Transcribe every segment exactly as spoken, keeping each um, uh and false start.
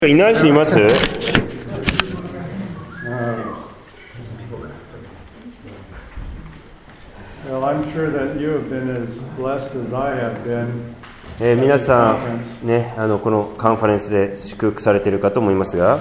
いない人います？ Well, I'm sure that you have been as blessed as I have been. えー、皆さん、ね、あのこのカンファレンスで祝福されているかと思いますが、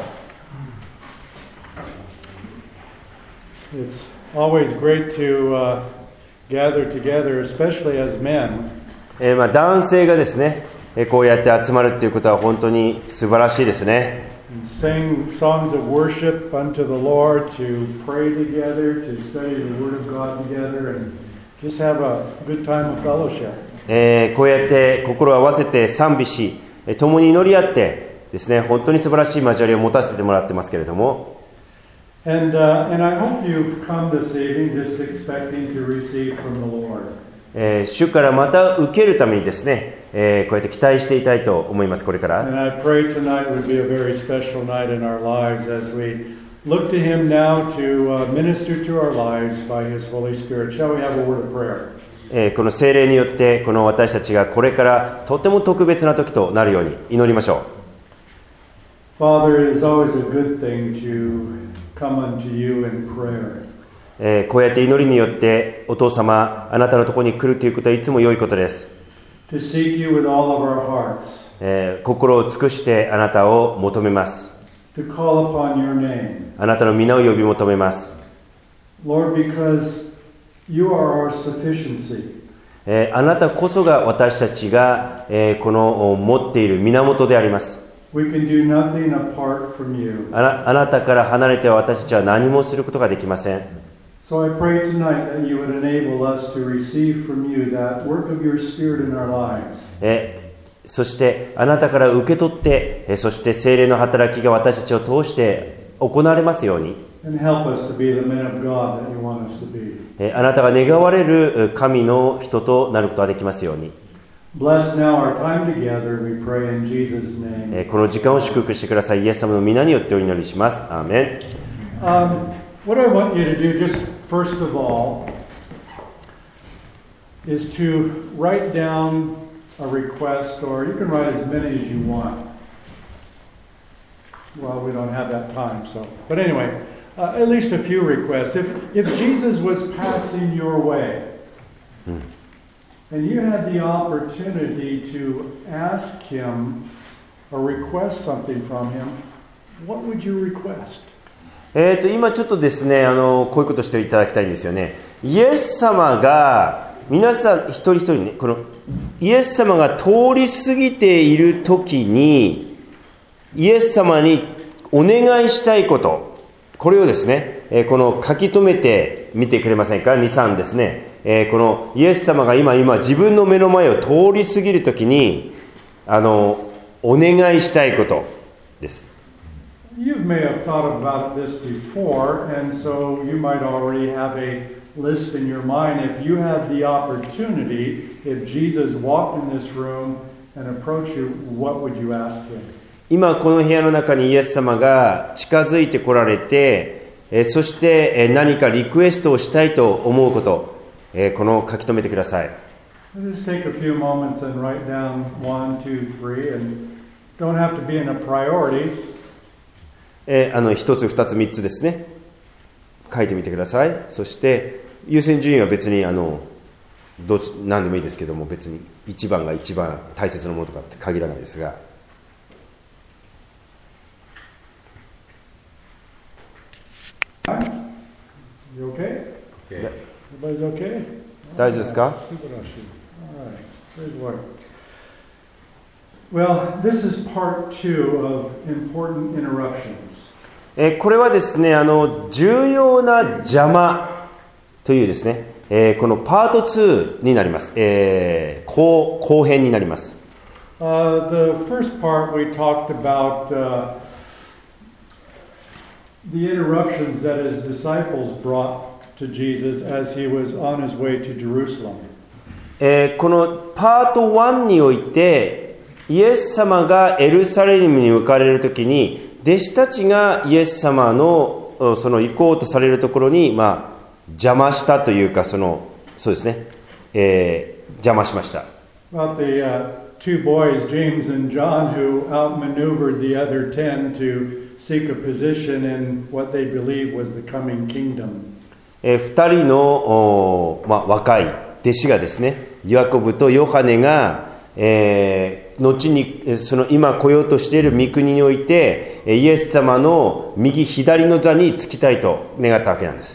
It's always great to uh, gather together, especially as men. えーまあ、男性がですね、えー、こうやって集まるということは本当に素晴らしいですね。 Sing songs of worship unto the Lord, to pray together, to study the Word of God together, and just have a good time of fellowship. えー、こうやって心を合わせて賛美し、えー、共に祈り合ってですね、本当に素晴らしい交わりを持たせてもらってますけれども、 And, uh, and I hope you've come this evening just expecting to receive from the Lord. えー、主からまた受けるためにですね、えー、こうやって期待していたいと思います。これから。 And I pray tonight would be a very special night in our lives as we look to Him now to uh, minister to our lives by His Holy Spirit. Shall we have a word of prayer? えー、この聖霊によってこの私たちがこれからとても特別な時となるように祈りましょう。Father, it is always a good thing to come unto you in prayer. えー、こうやって祈りによってお父様あなたのところに来るということはいつも良いことです。 To seek you with all of our hearts. えー、心を尽くしてあなたを求めます。 To call upon your name. あなたの皆を呼び求めます。 Lord, because you are our sufficiency. えー、あなたこそが私たちが、えー、この持っている源であります。 We can do nothing apart from you. あな、あなたから離れては私たちは何もすることができません。 So I pray tonight that you would enable us to receive from you that work of your Spirit in our lives. えー、そしてあなたから受け取って、えー、そして聖霊の働きが私たちを通して行われますように。 And help us to be the men of God that you want us to be. えー、あなたが願われる神の人となることができますように。 Bless now our time together, we pray in Jesus' name. えー、この時間を祝福してください。イエス様の皆によってお祈りします。アーメン。 Um, what I want you to do, just first of all, is to write down a request, or you can write as many as you want. Well, we don't have that time, so. But anyway, uh, at least a few requests. If, if Jesus was passing your way, mm. and you had the opportunity to ask Him or request something from Him, what would you request? えー、と今ちょっとですねあのこういうことをしていただきたいんですよね。イエス様が皆さん一人一人ねこのイエス様が通り過ぎている時にイエス様にお願いしたいことこれをですね、えー、この書き留めてみてくれませんか。に、さんですね、えー、このイエス様が今今自分の目の前を通り過ぎる時にあのお願いしたいことです。 You may have thought about this before, and so you might already have a list in your mind. If you had the opportunity, if Jesus walked in this room and approached you, what would you ask him? 今この部屋の中にイエス様が近づいてこられて、えそして何かリクエストをしたいと思うこと、えこの書き留めてください。 Just take a few moments and write down one, two, three, and don't have to be in a priority. えー、あの一つ二つ三つですね書いてみてください。そして優先順位は別にあのどっち何でもいいですけども別に一番が一番大切なものとかって限らないですが、 You okay? Okay. Everybody's okay? 大丈夫ですか？ Well, this is part two of important interruptions. えー、これはですねあの重要な邪魔というですね、えー、このパートツーになります。えー、後, 後編になります。 Uh, the first part we talked about uh, the interruptions that his disciples brought to Jesus as he was on his way to Jerusalem. えー、このパートワンにおいてイエス様がエルサレムに向かわれるときに弟子たちがイエス様のその行こうとされるところに、まあ、邪魔したというかそのそうですね、えー、邪魔しました。 About the, uh, two boys, James and John, who outmaneuvered the other ten to seek a position in what they believed was the coming kingdom. えー、ふたりの、お、まあ、若い弟子がですね、ヤコブとヨハネが、えー、後にその今来ようとしている御国においてイエス様の右左の座につきたいと願ったわけなんです。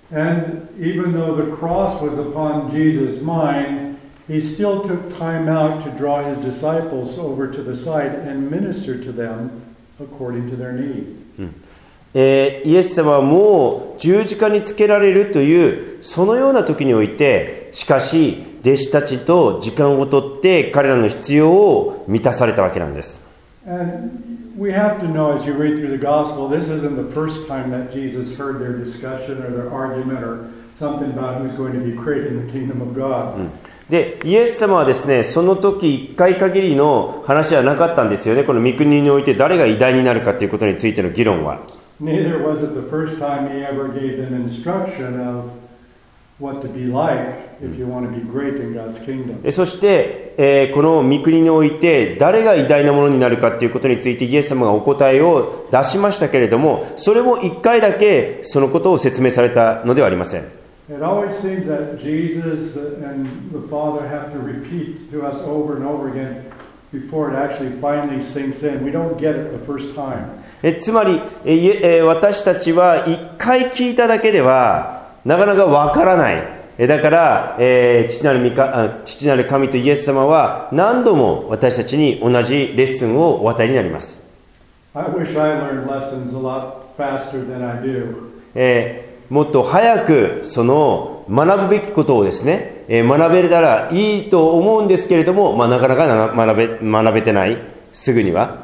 And even though the cross was upon Jesus' mind, he still took time out to draw his disciples over to the side and minister to them according to their need. うんえー、イエス様はもう十字架につけられるというそのような時において、しかし弟子たちと時間をとって彼らの必要を満たされたわけなんです。 And we have to know, as you read through the gospel, this isn't the first time that Jesus heard their discussion or their argument or something about who's going to be great in the kingdom of God. うんでイエス様はですね、その時一回限りの話はなかったんですよね。この御国において誰が偉大になるかということについての議論は。 Neither was it the first time he ever gave them instruction of what to be like if you want to be great in God's kingdom. そして、えー、この御国において誰が偉大なものになるかということについてイエス様がお答えを出しましたけれども、それも一回だけそのことを説明されたのではありません。 It always seems that Jesus and the Father have to repeat to us over and over again before it actually finally sinks in. We don't get it the first time. えつまり、え私たちは一回聞いただけではなかなかわからない。だから、えー、父なる御か、父なる神とイエス様は何度も私たちに同じレッスンをお与えになります。 I wish I learned lessons a lot faster than I do. えーもっと早くその学ぶべきことをですね、えー、学べたらいいと思うんですけれども、まあ、なかなか学べ、学べてないすぐには。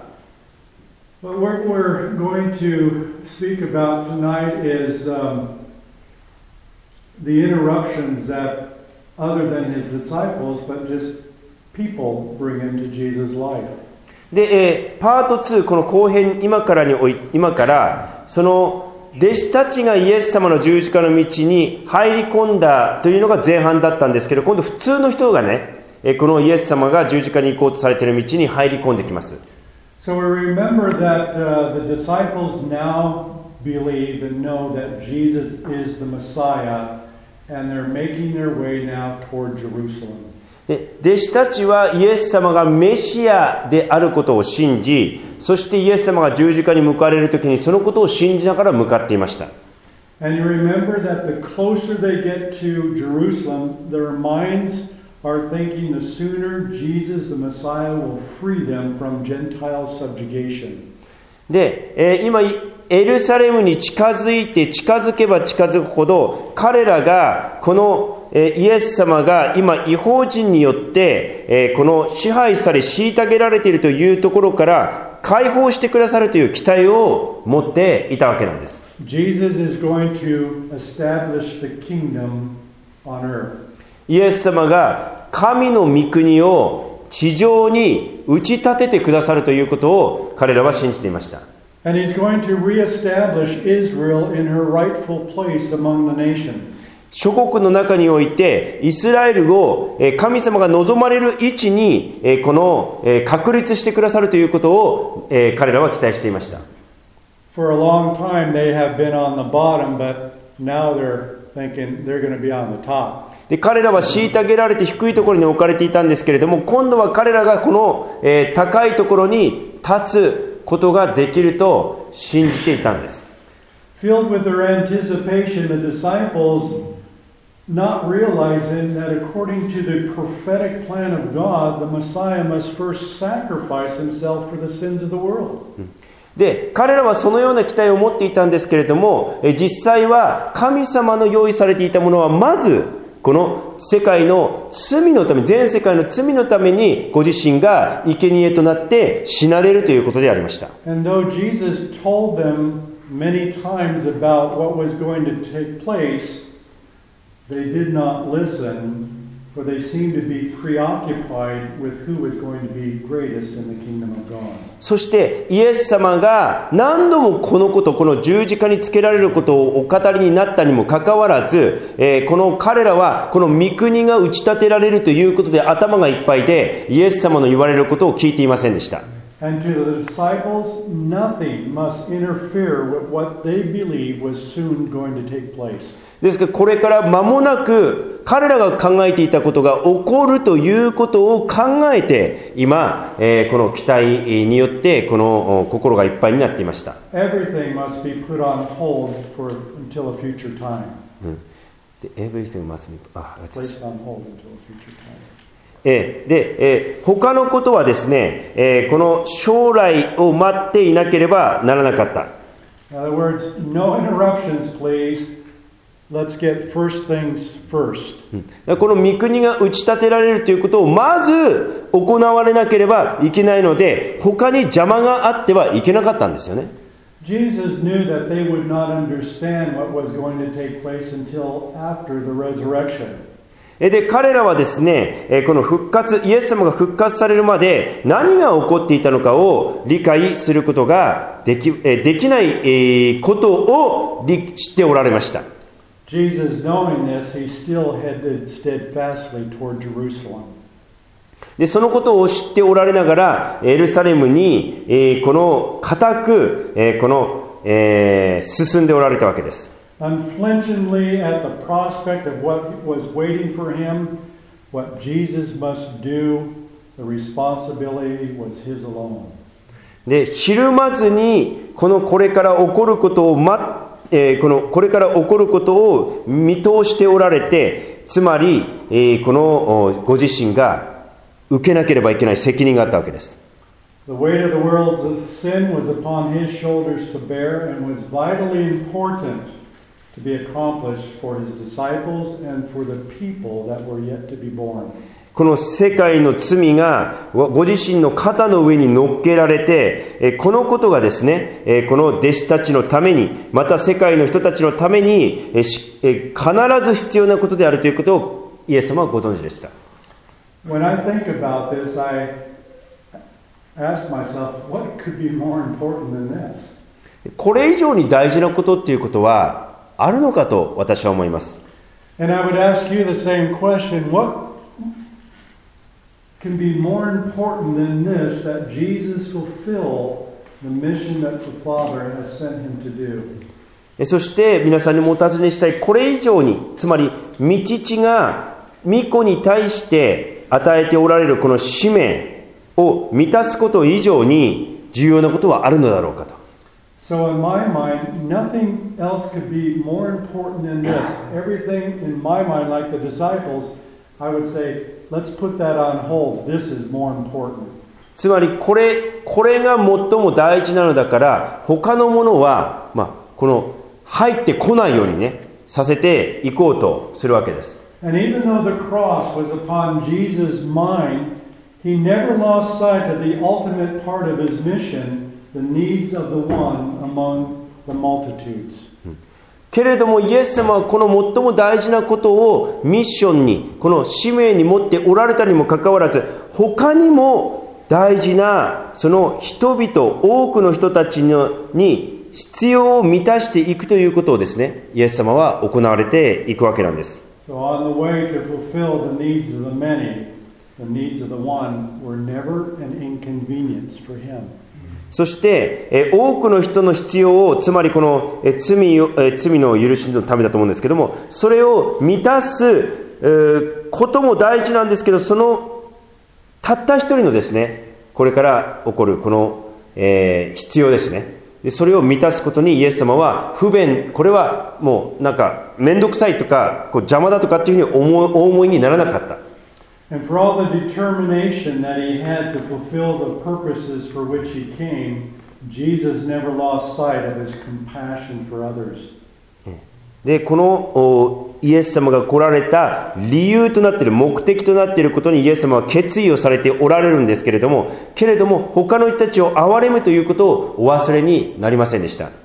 But what we're going to speak about tonight is um, the interruptions that other than his disciples, but just people bring into Jesus' life. で、えー、パートツー、この後編、今からにおい今からその弟子たちがイエス様の十字架の道に入り込んだというのが前半だったんですけど、今度普通の人がね、このイエス様が十字架に行こうとされている道に入り込んできます。 So we remember that uh, the disciples now believe and know that Jesus is the Messiah, and they're making their way now toward Jerusalem. で弟子たちはイエス様がメシアであることを信じ、そしてイエス様が十字架に向かわれるときにそのことを信じながら向かっていました。 And you remember that the closer they get to Jerusalem, their minds are thinking the sooner Jesus the Messiah will free them from Gentile subjugation. で、 えー、今エルサレムに近づいて近づけば近づくほど彼らがこの、えー、イエス様が今異邦人によって、えー、この支配され虐げられているというところから解放してくださるという期待を持っていたわけなんです。 Jesus is going to establish the kingdom on earth. イエス様が神の御国を地上に打ち立ててくださるということを彼らは信じていました。 And he's going to reestablish Israel in her rightful place among the nations. 諸国の中においてイスラエルを神様が望まれる位置にこの確立してくださるということを彼らは期待していました。 For a long time they have been on the bottom, but now they're thinking they're going to be on the top. で彼らは虐げられて低いところに置かれていたんですけれども、今度は彼らがこの、えー、高いところに立つことができると信じていたんです。 Filled with their anticipation, the disciples not realizing that according to the prophetic plan of God, the Messiah must first sacrifice himself for the sins of the world. で彼らはそのような期待を持っていたんですけれども、え実際は神様の用意されていたものはまずこの世界の罪のため、全世界の罪のためにご自身が生贄となって死なれるということでありました。 And though Jesus told them many times about what was going to take place, they did not listen for they seem to be preoccupied with who is going to be greatest in the kingdom of God. そしてイエス様が何度もこのこと、この十字架につけられることをお語りになったにもかかわらず、えー、この彼らはこの御国が打ち立てられるということで頭がいっぱいで、イエス様の言われることを聞いていませんでした。 And to the disciples, nothing must interfere with what they believe was soon going to take place. ですからこれから間もなく彼らが考えていたことが起こるということを考えて今、えー、この期待によってこの心がいっぱいになっていました。Everything must be put on hold for until a future time. Everything must be placed on hold until a future time. えー、で、えー、他のことはですね、えー、この将来を待っていなければならなかった。 In other words, no interruptions, please. Let's get first things first. この御国が打ち立てられるということをまず行われなければいけないので、他に邪魔があってはいけなかったんですよね。 Jesus knew that they would not understand what was going to take place until after the resurrection. で、彼らはですね、この復活、イエス様が復活されるまで何が起こっていたのかを理解することができ、できないことを知っておられました。 Jesus, knowing this, he still headed steadfastly toward Jerusalem. で、そのことを知っておられながらエルサレムに、えー、この固く、えー、この、えー、進んでおられたわけです。 Unflinchingly at the prospect of what was waiting for him, what Jesus must do, the responsibility was his alone. で、ひるまずにこのこれから起こることを待ってえー、このこれから起こることを見通しておられて、つまり、えー、このご自身が受けなければいけない責任があったわけです。 The weight of the world's sin was upon his shoulders to bear and was vitally important to be accomplished for his disciples and for the people that were yet to be born. この世界の罪がご自身の肩の上に乗っけられて、このことがですね、この弟子たちのために、また世界の人たちのために必ず必要なことであるということをイエス様はご存知でした。 When I think about this, I ask myself, what could be more important than this? これ以上に大事なことっていうことはあるのかと私は思います。 And I would ask you the same question, what can be more important than this, that Jesus fulfill the mission that the Father has sent him to do. そして皆さんにもお尋ねしたい、これ以上に、つまり御父が御子に対して与えておられるこの使命を満たすこと以上に重要なことはあるのだろうかと。 So in my mind, nothing else could be more important than this. Everything in my mind, like the disciples, I would say, let's put that on hold. This is more important. つまりこれ、これが最も大事なのだから他のものは、まあ、この入ってこないようにねさせていこうとするわけです。 And even though the cross was upon Jesus' mind, he never lost sight of the ultimate part of his mission, the needs of the one among the multitudes. けれどもイエス様はこの最も大事なことをミッションに、この使命に持っておられたにもかかわらず、他にも大事なその人々、多くの人たちに必要を満たしていくということをですね、イエス様は行われていくわけなんです。 So on the way to fulfill the needs of the many, the needs of the one were never an inconvenience for him. そしてえ多くの人の必要を、つまりこのえ 罪, え罪の許しのためだと思うんですけども、それを満たすえことも大事なんですけど、そのたった一人のですね、これから起こるこの、えー、必要ですね。でそれを満たすことにイエス様は不便、これはもうなんか面倒くさいとかこう邪魔だとかっていうふうに思お思いにならなかった。 And for all the determination that he had to fulfill the purposes for which he came, Jesus never lost sight of his compassion for others. で、このイエス様が来られた理由となっている、目的となっていることにイエス様は決意をされておられるんですけれども、けれども他の人たちを憐れむということをお忘れになりませんでした。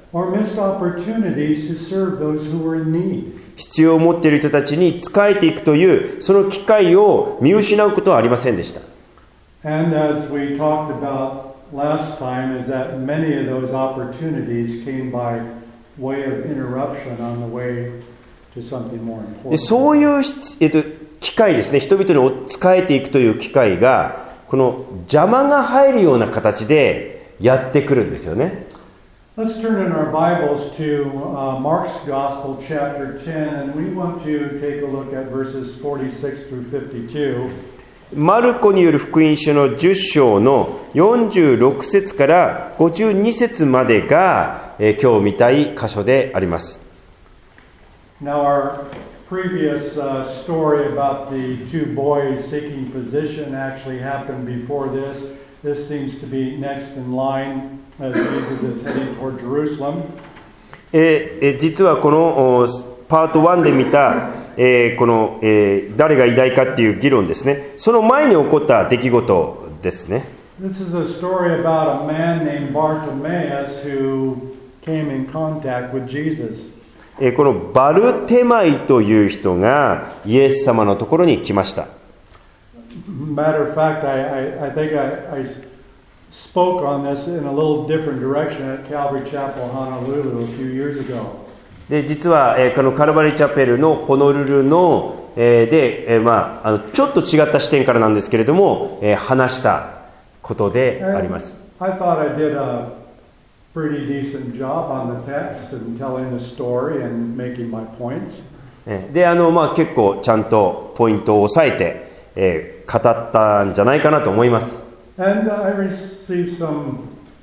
or missed opportunities to serve those who were in need. 必要を持っている人たちに仕えていくというその機会を見失うことはありませんでした。 And as we talked about last time, is that many of those opportunities came by way of interruption on the way to something more で important. そういう、えっと、機会ですね、人々に仕えていくという機会がこの邪魔が入るような形でやってくるんですよね。 Let's turn in our Bibles to uh, Mark's Gospel, chapter ten, and we want to take a look at verses forty-six through fifty-two. マルコによる福音書のじゅっ章のよんじゅうろく節からごじゅうに節までが、えー、今日見たい箇所であります。 Now our previous uh, story about the two boys seeking position actually happened before this. This seems to be next in line as Jesus is heading toward Jerusalem. えーえー、実はこのパートワンで見た、えー、この、えー、誰が偉大かっていう議論ですね、その前に起こった出来事ですね。 This is a story about a man named Bartimaeus who came in contact with Jesus. えー、このバルテマイという人がイエス様のところに来ました。 Matter of fact, I, I, I think I, I spoke on this in a little different direction at Calvary Chapel, Honolulu, a few years ago. で実は、えー、このカルバリーチャペルのホノルルの、えー、で、えーまあ、あのちょっと違った視点からなんですけれども、えー、話したことであります。 I thought I did a pretty decent job on the text and telling the story and making my points. で、あのまあ結構ちゃんとポイントを押さえて、えー、語ったんじゃないかなと思います。 And I received some,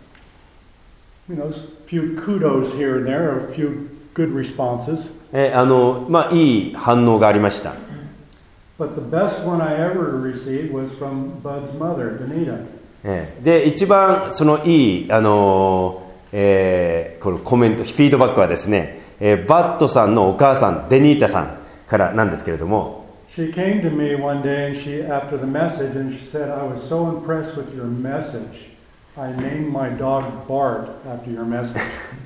you know, few kudos here and there, a few good responses. えー、あのまあいい反応がありました。 But the best one I ever received was from Bud's mother, Benita. えー、で一番そのいいあのーえー、このコメントフィードバックはですね、えー、バットさんのお母さんデニータさんからなんですけれども。 She came to me one day and she, after the message, and she said, I was so impressed with your message. I named my dog Bart after your message.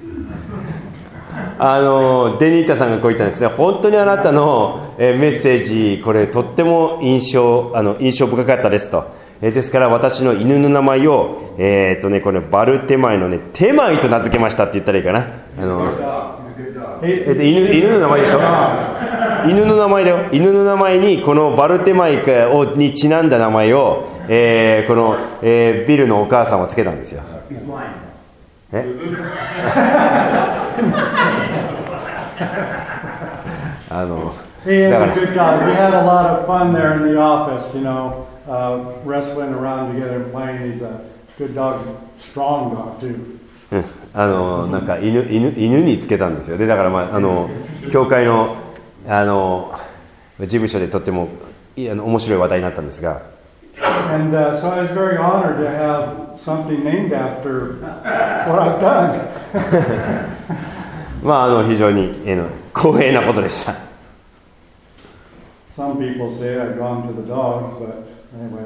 あのデニータさんがこう言ったんですね。本当にあなたの、えー、メッセージ、これとっても印象、あの印象深かったですと。えー、ですから私の犬の名前を、えーっとね、これバルテマイのね、テマイと名付けましたって言ったらいいかな。あのえー、っと犬、犬の名前でしょ。犬の名前だよ。犬の名前にこのバルテマイをにちなんだ名前を、えー、この、えー、ビルのお母さんをつけたんですよ。えあの He is a good guy. We had a lot of fun there in the office, you know, uh, wrestling around together and playing. He's a good dog, strong dog too. あのなんか 犬, 犬, 犬につけたんですよ。でだから、まあ、あの教会のあの事務所でとってもいあの面白い話題になったんですが、 And uh, so I was very honored to have something named after what I've done. まああの非常に、えー、の光栄なことでした。 Some people say I've gone to the dogs, but anyway.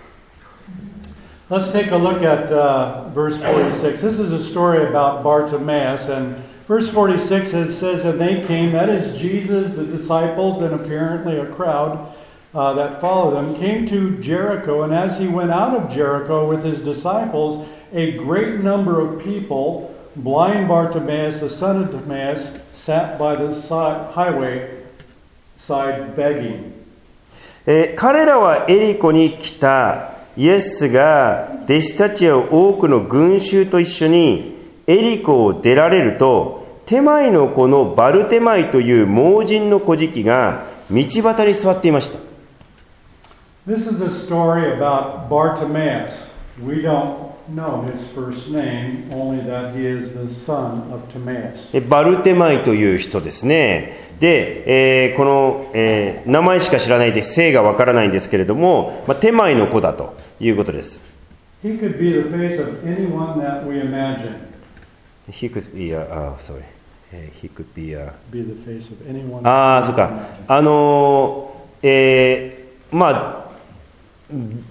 Let's take a look at uh, verse forty-six. This is a story about Bartimaeus, and verse forty-six it says, and they came, that is Jesus, the disciples, and apparently a crowd uh, that followed them, came to Jericho, and as he went out of Jericho with his disciples, a great number of people, blind Bartimaeus, the son of Timaeus, sat by the side, highway side begging. えー、彼らはエリコに来た。イエスが弟子たちや多くの群衆と一緒にエリコを出られると、テマイの子のバルテマイという盲人の小敷が道端に座っていました。 This is a story about Bartimaeus. We don't know his first name, only that he is the son of Timaeus. バルテマイという人ですね。で、えー、この、えー、名前しか知らないで姓がわからないんですけれども、まあ、テマイの子だということです。 He could be the face of anyone that we imagine. He could be a, uh, sorry. He could be a... Be the face of anyone. ああ、そうか。あのー、えー、まあ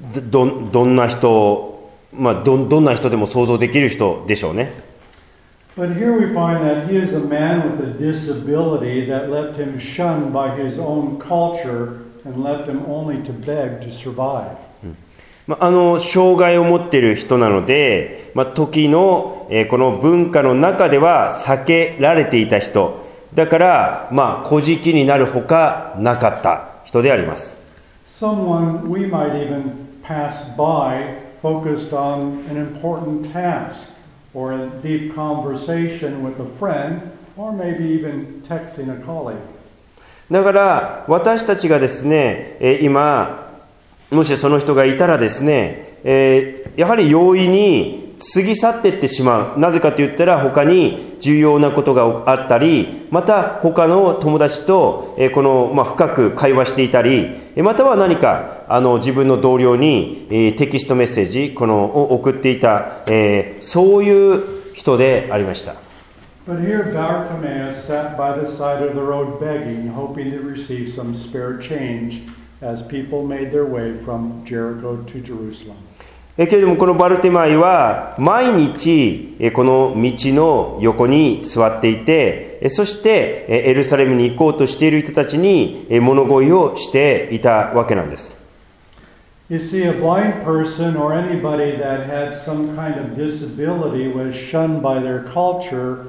どどんな人、まあどどんな人でも想像できる人でしょうね。 But here we find that he is a man with a disability that left him shunned by his own culture and left him only to beg to survive. まあ、あの障害を持っている人なので、まあ、時の、えー、この文化の中では避けられていた人だから、まあ、孤児になるほかなかった人であります。 Someone we might even pass by focused on an important task or a deep conversation with a friend or maybe even texting a colleague. だから私たちがですね、えー、今もしその人がいたらですね、えー、やはり容易に過ぎ去っていってしまう。なぜかと言ったら他に重要なことがあったり、また他の友達と、えー、この、まあ、深く会話していたり、または何かあの自分の同僚に、えー、テキストメッセージこのを送っていた、えー、そういう人でありました。 But here Bartimaeus sat by the side of the road begging, hoping to receive some spare change.As people made their way from Jericho to Jerusalem. けれどもこのバルテマイは毎日この道の横に座っていて、そしてエルサレムに行こうとしている人たちに物乞いをしていたわけなんです。 You see, a blind person or anybody that had some kind of disability was shunned by their culture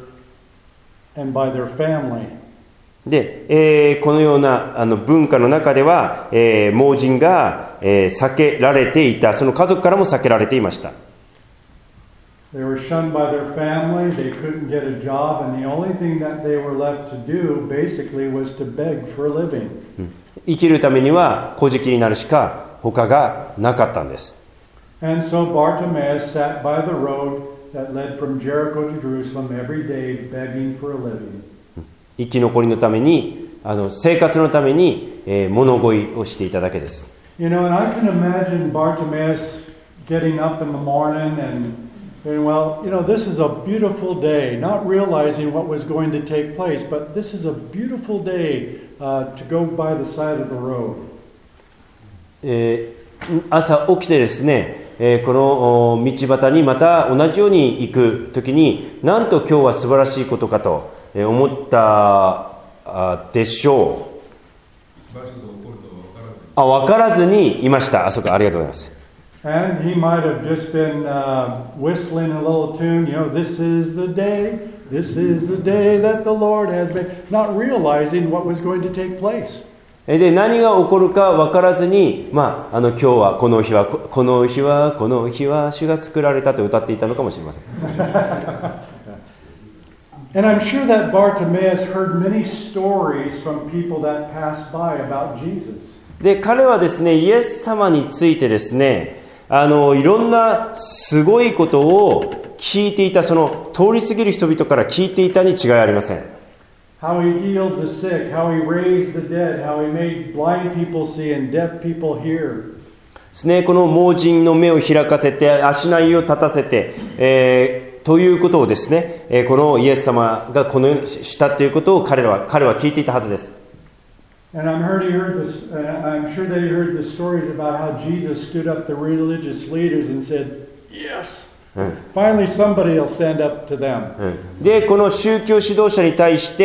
and by their family. で、えー、このようなあの文化の中では、えー、盲人が、えー、避けられていた。その家族からも避けられていました。 They were shunned by their family, they couldn't get a job, and the only thing that they were left to do basically was to beg for a living. 生きるためには孤児になるしか他がなかったんです。 And so Bartimaeus sat by the road that led from Jericho to Jerusalem every day begging for a living. 生き残りのために、あの生活のために、えー、物乞いをしていただけです。 You know, and I can imagine Bartimaeus getting up in the morning and saying, well, you know, this is a beautiful day, not realizing what was going to take place, but this is a beautiful day uh, to go by the side of the road. えー、朝起きてですね、えー、この道端にまた同じように行くときに、なんと今日は素晴らしいことかと思ったでしょう。あ、分からずにいました。あそこありがとうございます。 And he might have just been uh, whistling a little tune, you know, this is the day, this is the day that the Lord has made, not realizing what was going to take place. で、何が起こるか分からずに、まあ、あの今日はこの日はこの日はこの日は主が作られたと歌っていたのかもしれません。 And I'm sure that Bartimaeus heard many stories from people that passed by about Jesus. で、彼はですね、イエス様についてですね、あのいろんなすごいことを聞いていた、その通り過ぎる人々から聞いていたに違いありません。 How he healed the sick, how he raised the dead, how he made blind people see and deaf people hear. ですね、この盲人の目を開かせて、足なを立たせて、えーということをですね、えー、このイエス様がこのようにしたということを彼らは彼は聞いていたはずです。 And I'm heard he heard this, uh, I'm sure that he heard the stories about how Jesus stood up to religious leaders and said, "Yes." Finally, somebody will stand up to them. で、この宗教指導者に対して、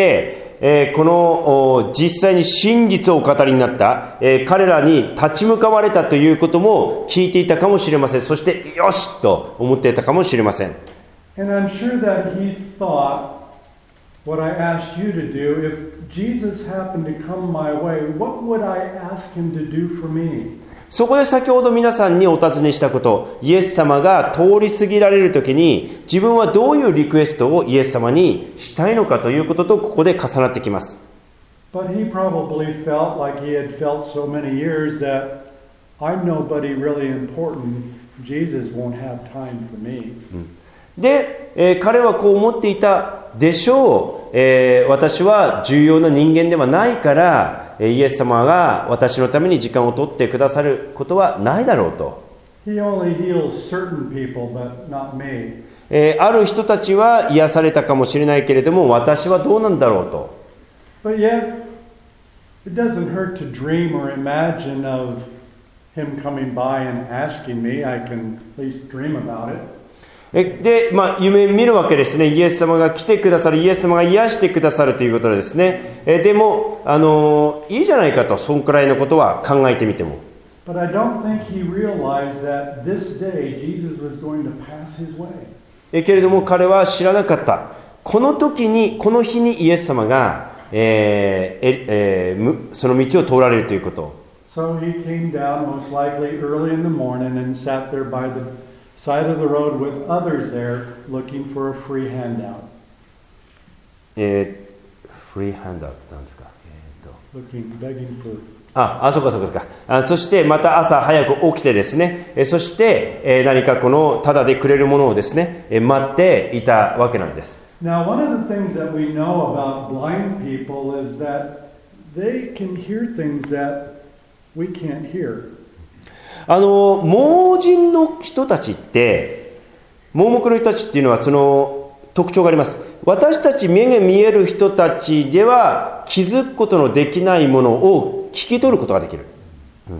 えー、この実際に真実をお語りになった、えー、彼らに立ち向かわれたということも聞いていたかもしれません。そしてよしと思っていたかもしれません。 And I'm sure that he thought what I asked you to do, if Jesus happened to come my way, what would I ask him to do for me? そこで先ほど皆さんにお尋ねしたこと、イエス様が通り過ぎられるときに自分はどういうリクエストをイエス様にしたいのかということとここで重なってきます。 But he probably felt like he had felt so many years that I'm nobody really important. Jesus won't have time for me. で、えー、彼はこう思っていたでしょう、えー、私は重要な人間ではないからイエス様が私のために時間を取ってくださることはないだろうと。 He only heals certain people, but not me. えー、ある人たちは癒されたかもしれないけれども私はどうなんだろうと。 But yet, it doesn't hurt to dream or imagine of him coming by and asking me. I can at least dream about it. で、まあ、夢見るわけですね。イエス様が来てくださる、イエス様が癒してくださるということですね。えでも、あのいいじゃないかと、そんくらいのことは考えてみても。 But I don't think he realized that this day Jesus was going to pass his way. えけれども彼は知らなかった。この時に、この日にイエス様が、えーえー、その道を通られるということ。 So he came down most likely early in the morning and sat there by the side of the road with others there looking for a free handout. えー、フリーハンドアウトなんですか。えー、と Looking, begging for. ああ、そうかそうかそうか。あ、そしてまた朝早く起きてですね、えそして、えー、何かこのタダでくれるものをですね、え待っていたわけなんです。 Now, one of the things that we know about blind people is that they can hear things that we can't hear. あの盲人の人たちって、盲目の人たちっていうのはその特徴があります。私たち目が見える人たちでは気づくことのできないものを聞き取ることができる。うん、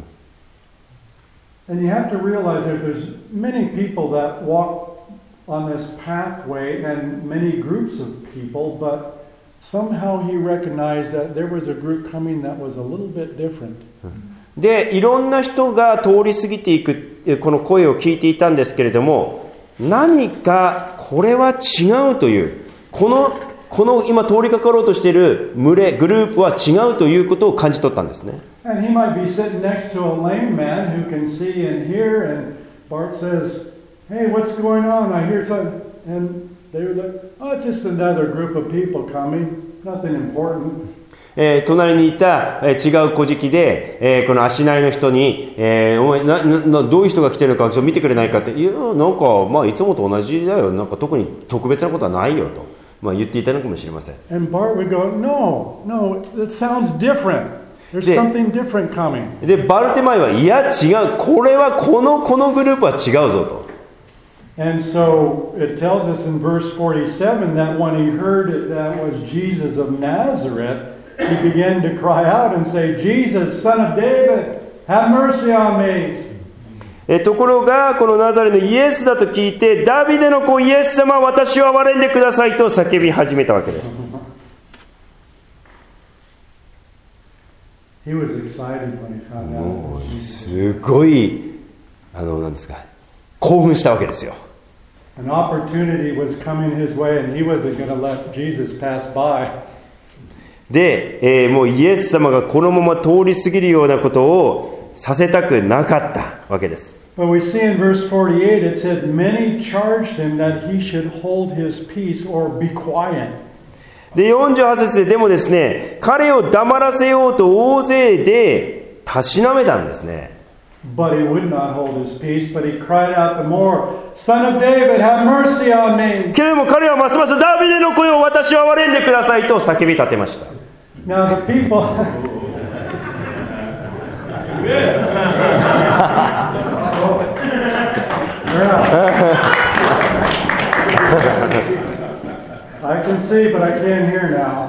And you have to realize that there's many people that walk on this pathway and many groups of people, but somehow he recognized that there was a group coming that was a little bit different. で、いろんな人が通り過ぎていくこの声を聞いていたんですけれども、何かこれは違うという、このこの今通りかかろうとしている群れグループは違うということを感じ取ったんですね。 And he might be sitting next to a lame man who can see and hear, and Bart says, "Hey, what's going on? I hear something." And they were like, "Oh, it's just another group of people coming. Nothing important." えー、隣にいた、えー、違う小敷で、えー、この足内の人に、えー、お前ななどういう人が来てるのかちょっと見てくれないかって、いやなんか、まあ、いつもと同じだよ、なんか特に特別なことはないよと、まあ、言っていたのかもしれません。 And Bart would go, "No, no, it sounds different. There's something different coming." でバルテマイはいや違う、これはこのこのグループは違うぞと。 And so it tells us in verse forty-seven that when he heard it, that was Jesus of Nazareth, he began to cry out and say, "Jesus, son of David, have mercy on me." えところがこのナザレのイエスだと聞いて、ダビデの子イエス様、私を憐れんでくださいと叫び始めたわけです。 He was excited when he found out. もうすごいあのなんですか、興奮したわけですよ。 An opportunity was coming his way, and he wasn't going to let Jesus pass by. で、えー、もうイエス様がこのまま通り過ぎるようなことをさせたくなかったわけです。 But we see in verse forty-eight, it said, "Many charged him that he should hold his peace or be quiet." で、よんじゅうはち節で、でもですね、彼を黙らせようと大勢でたしなめたんですね。 But he would not hold his peace, but he cried out the more, "Son of David, have mercy on me." けれども彼はますますダビデの声を私を憐れんでくださいと叫び立てました。 Now the people I can see, but I can't hear now.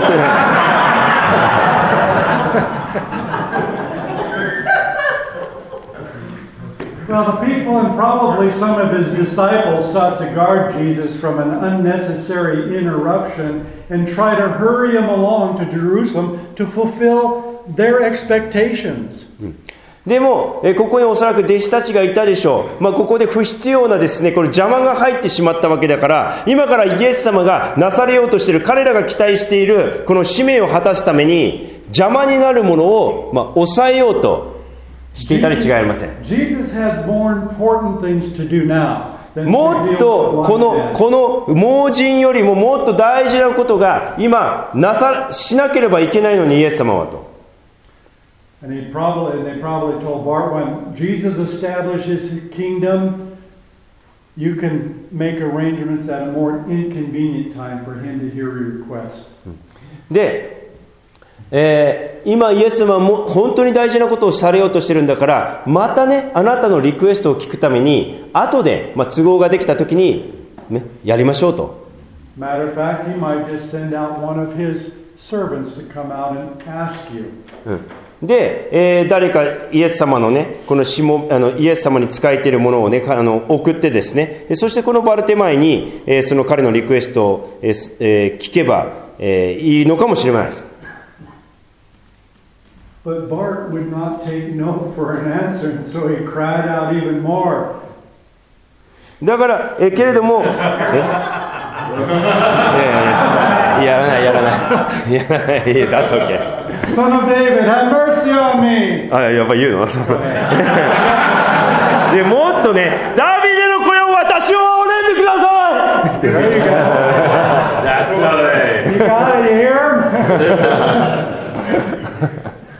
Well, the people and probably some of his disciples sought to guard Jesus from an unnecessary interruption and try to hurry him along to Jerusalem to fulfill their expectations. でも、えここにおそらく弟子たちがいたでしょう。まあ、ここで不必要なですね、これ邪魔が入ってしまったわけだから、今からイエス様がなされようとしている、彼らが期待しているこの使命を果たすために邪魔になるものを、まあ、抑えようとしていたに違いありません。 Jesus has more important things to do now. もっとこのこの盲人よりももっと大事なことが今なさしなければいけないのにイエス様はと。 And he probably, and they probably told Bart, when Jesus establishes his kingdom, you can make arrangements at a more inconvenient time for him to hear your request. で、えー、今イエス様も本当に大事なことをされようとしてるんだから、またね、あなたのリクエストを聞くために後で、まあ、都合ができた時に、ね、やりましょうと。 Matter of fact, he might just send out one of his servants to come out and ask you. うんで、えー、誰かイエス様のね、このしもあのイエス様に仕えているものをね、あの送ってですね、そしてこのバルテマイに、えー、その彼のリクエストを、えーえー、聞けば、えー、いいのかもしれないです。 But Bart would not take no for an answer, and so he cried out even more. だから、えー、けれども、ええー、やらないやらないやらない、That's okay. Son of David, have mercy on me. あ、やっぱ言うので、もっとね、ダビデの子よ、私をおねんでください。 There you go. That's right. You got it, you hear him?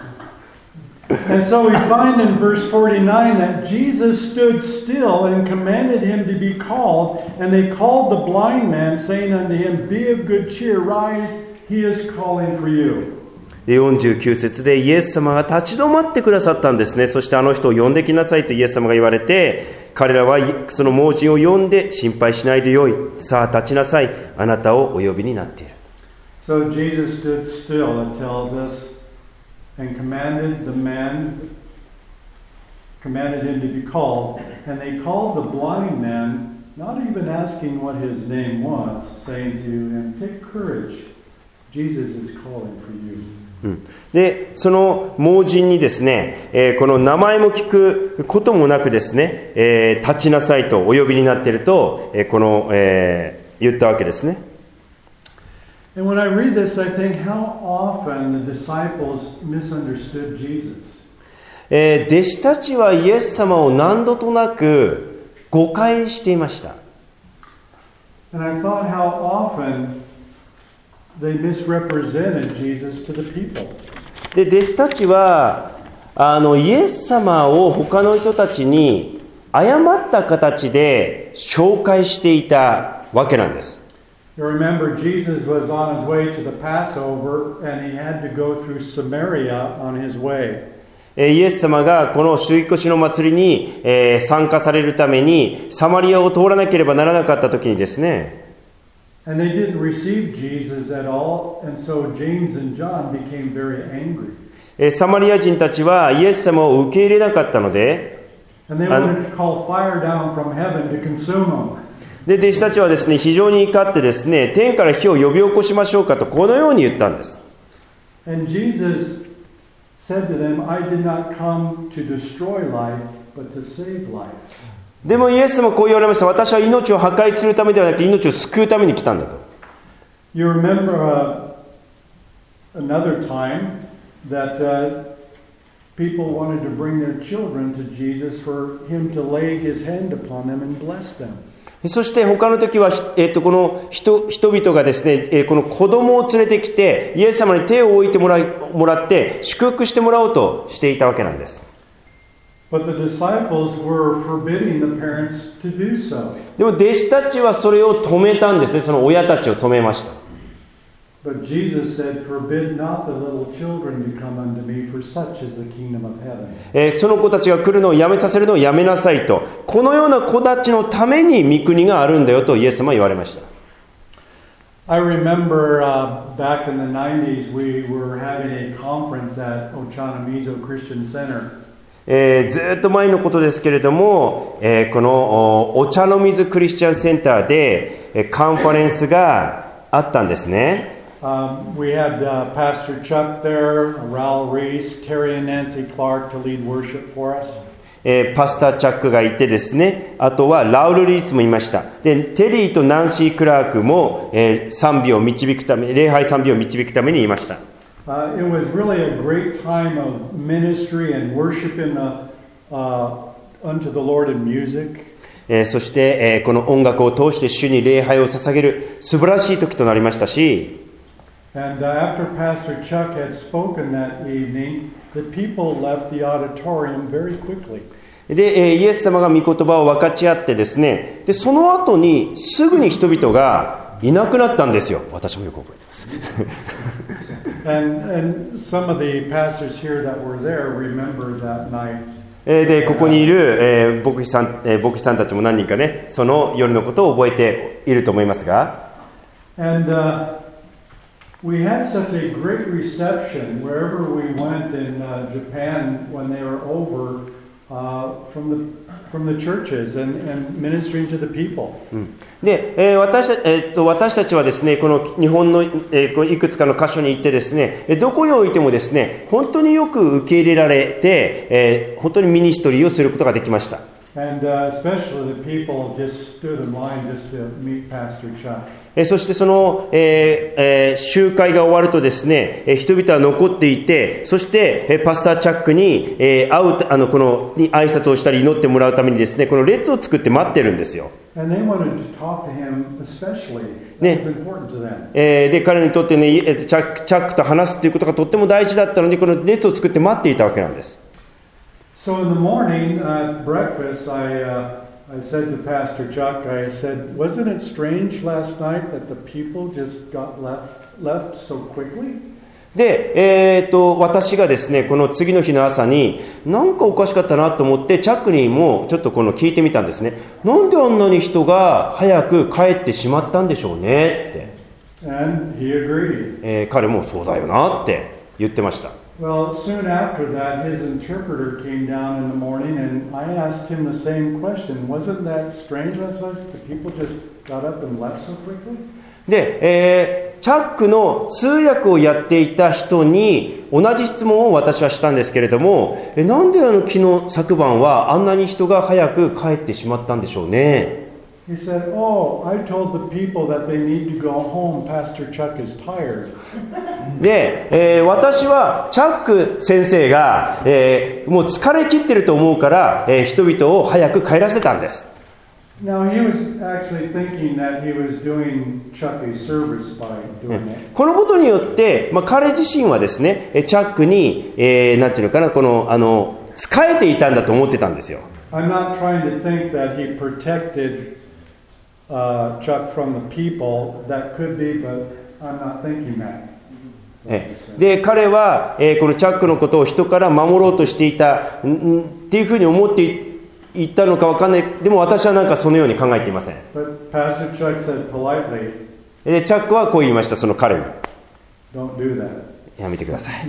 And so we find in verse forty-nine that Jesus stood still and commanded him to be called, and they called the blind man, saying unto him, Be of good cheer, rise, he is calling for you. よんじゅうきゅう節でイエス様が立ち止まってくださったんですね。そしてあの人を呼んできなさいとイエス様が言われて、彼らはその盲人を呼んで、心配しないでよい、さあ立ちなさい、あなたをお呼びになっている。 So Jesus stood still, it tells us, and commanded the man, commanded him to be called, and they called the blind man, not even asking what his name was, saying to him, Take courage, Jesus is calling for you. うん、でその盲人にですね、えー、この名前も聞くこともなくですね、えー、立ちなさいとお呼びになっていると、えー、この、えー、言ったわけですね。 And when I read this, I think how often the disciples misunderstood Jesus. えー、弟子たちはイエス様を何度となく誤解していました。 And I thought how often they misrepresented Jesus to the people. で弟子たちはあのイエス様を他の人たちに誤った形で紹介していたわけなんです。 You remember Jesus was on his way to the Passover and he had to go through Samaria on his way. イエス様がこの週越しの祭りに、えー、参加されるためにサマリアを通らなければならなかった時にですね、 And they didn't receive Jesus at all, and so James and John became very angry. サマリア人たちはイエス様を受け入れなかったので、 And they wanted to call fire down from heaven to consume them. で弟子たちはですね、非常に怒ってですね、天から火を呼び起こしましょうかとこのように言ったんです。 And Jesus said to them, I did not come to destroy life, but to save life. でもイエス様こう言われました。私は命を破壊するためではなくて命を救うために来たんだと。 You remember uh, another time that uh, people wanted to bring their children to Jesus for him to lay his hand upon them and bless them. そして他の時は、えー、とこの 人, 人々がですね、えー、この子供を連れてきてイエス様に手を置いてもらいもらって祝福してもらおうとしていたわけなんです。 But the disciples were forbidding the parents to do so. でも弟子たちはそれを止めたんですね。その親たちを止めました。 But Jesus said, Forbid not the little children to come unto me, for such is the kingdom of heaven. えー、その子たちが来るのをやめさせるのをやめなさいと。このような子たちのために御国があるんだよとイエス様は言われました。 I remember uh, back in the nineties we were having a conference at Ochanomizu Christian Center. えー、ずっと前のことですけれども、えー、このお茶の水クリスチャンセンターで、えー、カンファレンスがあったんですね。 Um, we had uh, Pastor Chuck there, Raul Reese, Terry and Nancy Clark to lead worship for us. えー、パスターチャックがいてですね、あとはラウル・リースもいました。でテリーとナンシー・クラークも、えー、賛美を導くため礼拝賛美を導くためにいました。 Uh, it was really a great time of ministry and worship in the, uh, unto the Lord in music. えー、そして、えー、この音楽を通して主に礼拝を捧げる素晴らしい時となりましたし、 And uh, after Pastor Chuck had spoken that evening, the people left the auditorium very quickly. で、えー、イエス様が御言葉を分かち合ってですね、でその後にすぐに人々がいなくなったんですよ。私もよく覚えてます。 and, and some of the pastors here that were there remember that night. でここにいる、えー、牧師さん、えー、牧師さんたちも何人かね、その夜のことを覚えていると思いますが、 And, uh, We had such a great reception wherever we went in uh, Japan when they were over uh, from the from the churches and, and ministering to the people. で、えー 私, たえー、と私たちはですね、この日本の、えー、このいくつかの箇所に行ってですね、どこにおいてもですね、本当によく受け入れられて、えー、本当にミニストリーをすることができました。 And uh, especially the people just stood in line just to meet Pastor Chuck. えー、そしてその、えーえー、集会が終わるとですね、えー、人々は残っていて、そして、えー、パスターチャックに、えー、会うあのこのに挨拶をしたり祈ってもらうためにですね、この列を作って待ってるんですよ。 And they wanted to talk to him especially. That was important to them. えー、で彼にとってね、チャック、チャックと話すということがとっても大事だったので、この列を作って待っていたわけなんです。 So in the morning at breakfast, I uh, I said to Pastor Chuck, I said, "Wasn't it strange last night that the people just got left left so quickly?" で、えー、と私がですね、この次の日の朝になんかおかしかったなと思ってチャックにもちょっとこの聞いてみたんですね。なんであんなに人が早く帰ってしまったんでしょうねって。 And he agreed. えー、彼もそうだよなって言ってました。 Well, soon after that, his interpreter came down in the morning, and I asked him the same question. Wasn't that strange last night? The people just got up and left so quickly? で、えー、チャックの通訳をやっていた人に同じ質問を私はしたんですけれども、えなんであの昨日昨晩はあんなに人が早く帰ってしまったんでしょうね。 He said, "Oh, I told the people that they need to go home. Pastor Chuck is tired." で、えー、私はチャック先生が、えー、もう疲れ切ってると思うから、えー、人々を早く帰らせたんです。 Now he was actually thinking that he was doing Chuck a service by doing it. このことによって、まあ、彼自身はですね、チャックに、えー、なんていうのかな、このあの仕えていたんだと思ってたんですよ。 I'm not trying to think that he protected uh, Chuck from the people. That could be, but I'm not thinking that. で彼は、えー、このチャックのことを人から守ろうとしていたんんっていうふうに思っていったのか分かんない。でも私はなんかそのように考えていません。 But Pastor Chuck said politely, でチャックはこう言いました。その彼に "Don't do that." やめてください。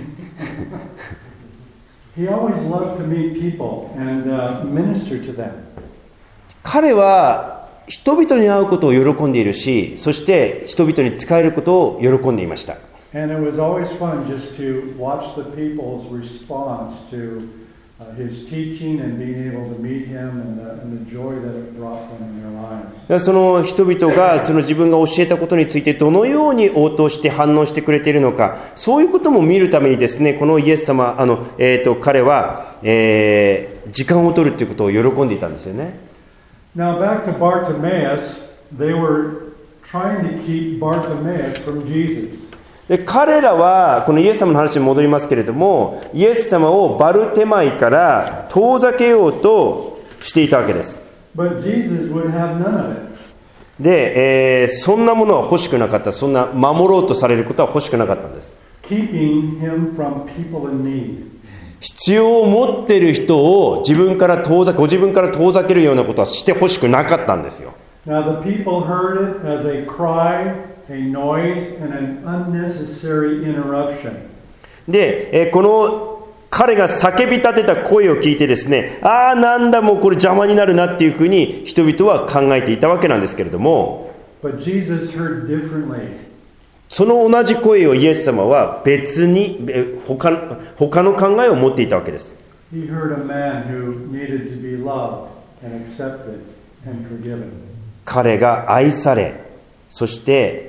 He always loved to meet people and uh, minister to them. 彼は人々に会うことを喜んでいるし、そして人々に仕えることを喜んでいました。 And it was always fun just to watch the people's response to uh, his teaching and being able to meet him and the, and the joy that it brought them in their lives. その人々がその自分が教えたことについてどのように応答して反応してくれているのか、そういうことも見るためにですね、このイエス様、あの、えーと、彼は、えー、時間を取るということを喜んでいたんですよね。 Now back to Bartimaeus, they were trying to keep Bartimaeus from Jesus. で彼らはこのイエス様の話に戻りますけれども、イエス様をバルテマイから遠ざけようとしていたわけです。 But Jesus would have none of it. で、えー、そんなものは欲しくなかった。そんな守ろうとされることは欲しくなかったんです。 Keeping him from people in need. 必要を持っている人を自分から遠ざご自分から遠ざけるようなことはして欲しくなかったんですよ。 Now the people heard it as a cry, a noise, and an unnecessary interruption. で、えー、この彼が叫び立てた声を聞いてですね、ああなんだもうこれ邪魔になるなっていうふうに人々は考えていたわけなんですけれども、 But Jesus heard differently. その同じ声をイエス様は別に他、他の考えを持っていたわけです。 He heard a man who needed to be loved and accepted and forgiven. 彼が愛され、そして、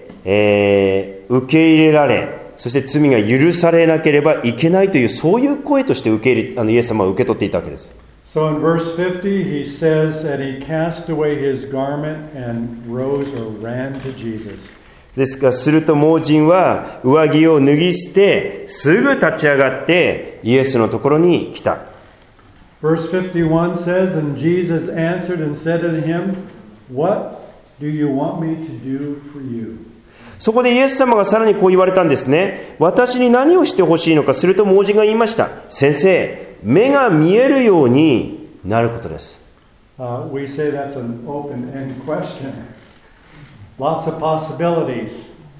えー、受け入れられ、そして罪が許されなければいけないという、そういう声として受け入れあのイエス様は受け取っていたわけです。 So in verse fifty, he says that he cast away his garment and rose or ran to Jesus. ですが、すると盲人は上着を脱ぎ捨て、すぐ立ち上がってイエスのところに来た。 Verse fifty-one says, And Jesus answered and said unto him, What do you want me to do for you? そこでイエス様がさらにこう言われたんですね。私に何をしてほしいのか。すると盲人が言いました。先生、目が見えるようになることです。 Uh, we say that's an open-end question. Lots of possibilities.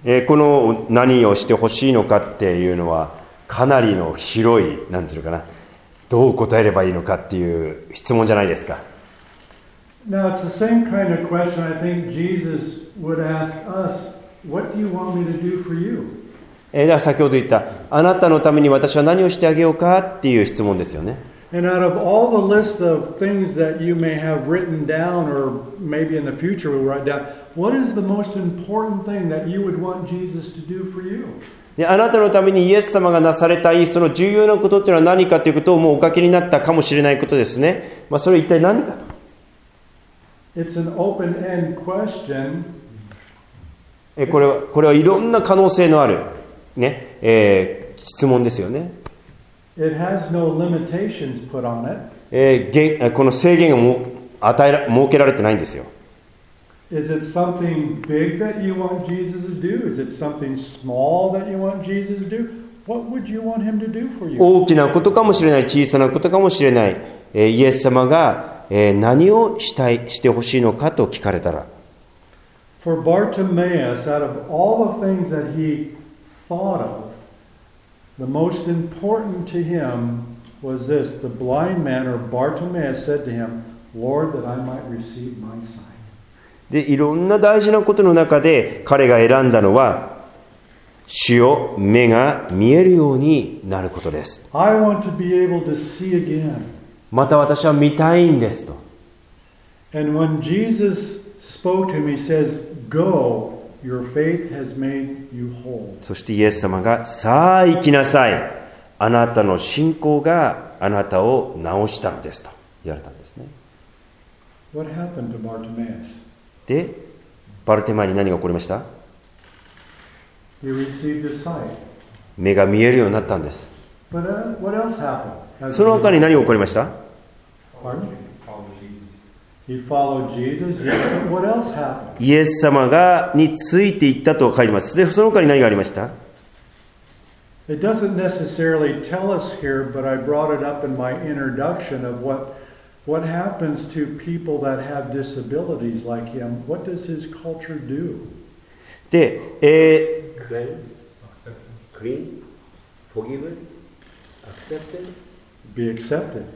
えー、この何をしてほしいのかっていうのはかなりの広い、なんていうのかな、どう答えればいいのかっていう質問じゃないですか。 Now it's the same kind of question I think Jesus would ask us, what do you want me to do for you? えー、だから先ほど言った、あなたのために私は何をしてあげようかっていう質問ですよね。 And out of all the list of things that you may have written down, or maybe in the future we'll write down, what is the most important thing that you would want Jesus to do for you? で、あなたのためにイエス様がなされたいその重要なことっていうのは何かということをもうお書きになったかもしれないことですね。まあ、それは一体何かと。 It's an open-end question. えこれはこれはいろんな可能性のある、ねえー、質問ですよね。 It has no limitations put on it. えー、この制限をも与えら設けられてないんですよ。 Is it something big that you want Jesus to do? Is it something small that you want Jesus to do? What would you want him to do for you? 大きなことかもしれない、小さなことかもしれない、えー、イエス様がえー、何をしたいしてほしいのかと聞かれたら、 For Bartimaeus, out of all the things that he thought of, the most important to him was this: the blind man, or Bartimaeus, said to him, Lord, that I might receive my sight. でいろんな大事なことの中で彼が選んだのは、主よ、目が見えるようになることです。 I want to be able to see again. また私は見たいんですと。 And when Jesus spoke to him, he says, Go, your faith has made you whole. そしてイエス様が、さあ行きなさい、あなたの信仰があなたを治したのですと言われたんですね。 What happened to Bartimaeus? でバルテマイに何が起こりました？ He received his sight. 目が見えるようになったんです。 But uh, what else happened? その他に何が起こりました？ Pardon? He followed Jesus. Yes, but what else happened? イエス様がについていったと書いてます。でその他に何がありました？ It doesn't necessarily tell us here, but I brought it up in my introduction of what what happens to people that have disabilities like him. What does his culture do? で、えー Clean, forgiven, accepted. Be accepted.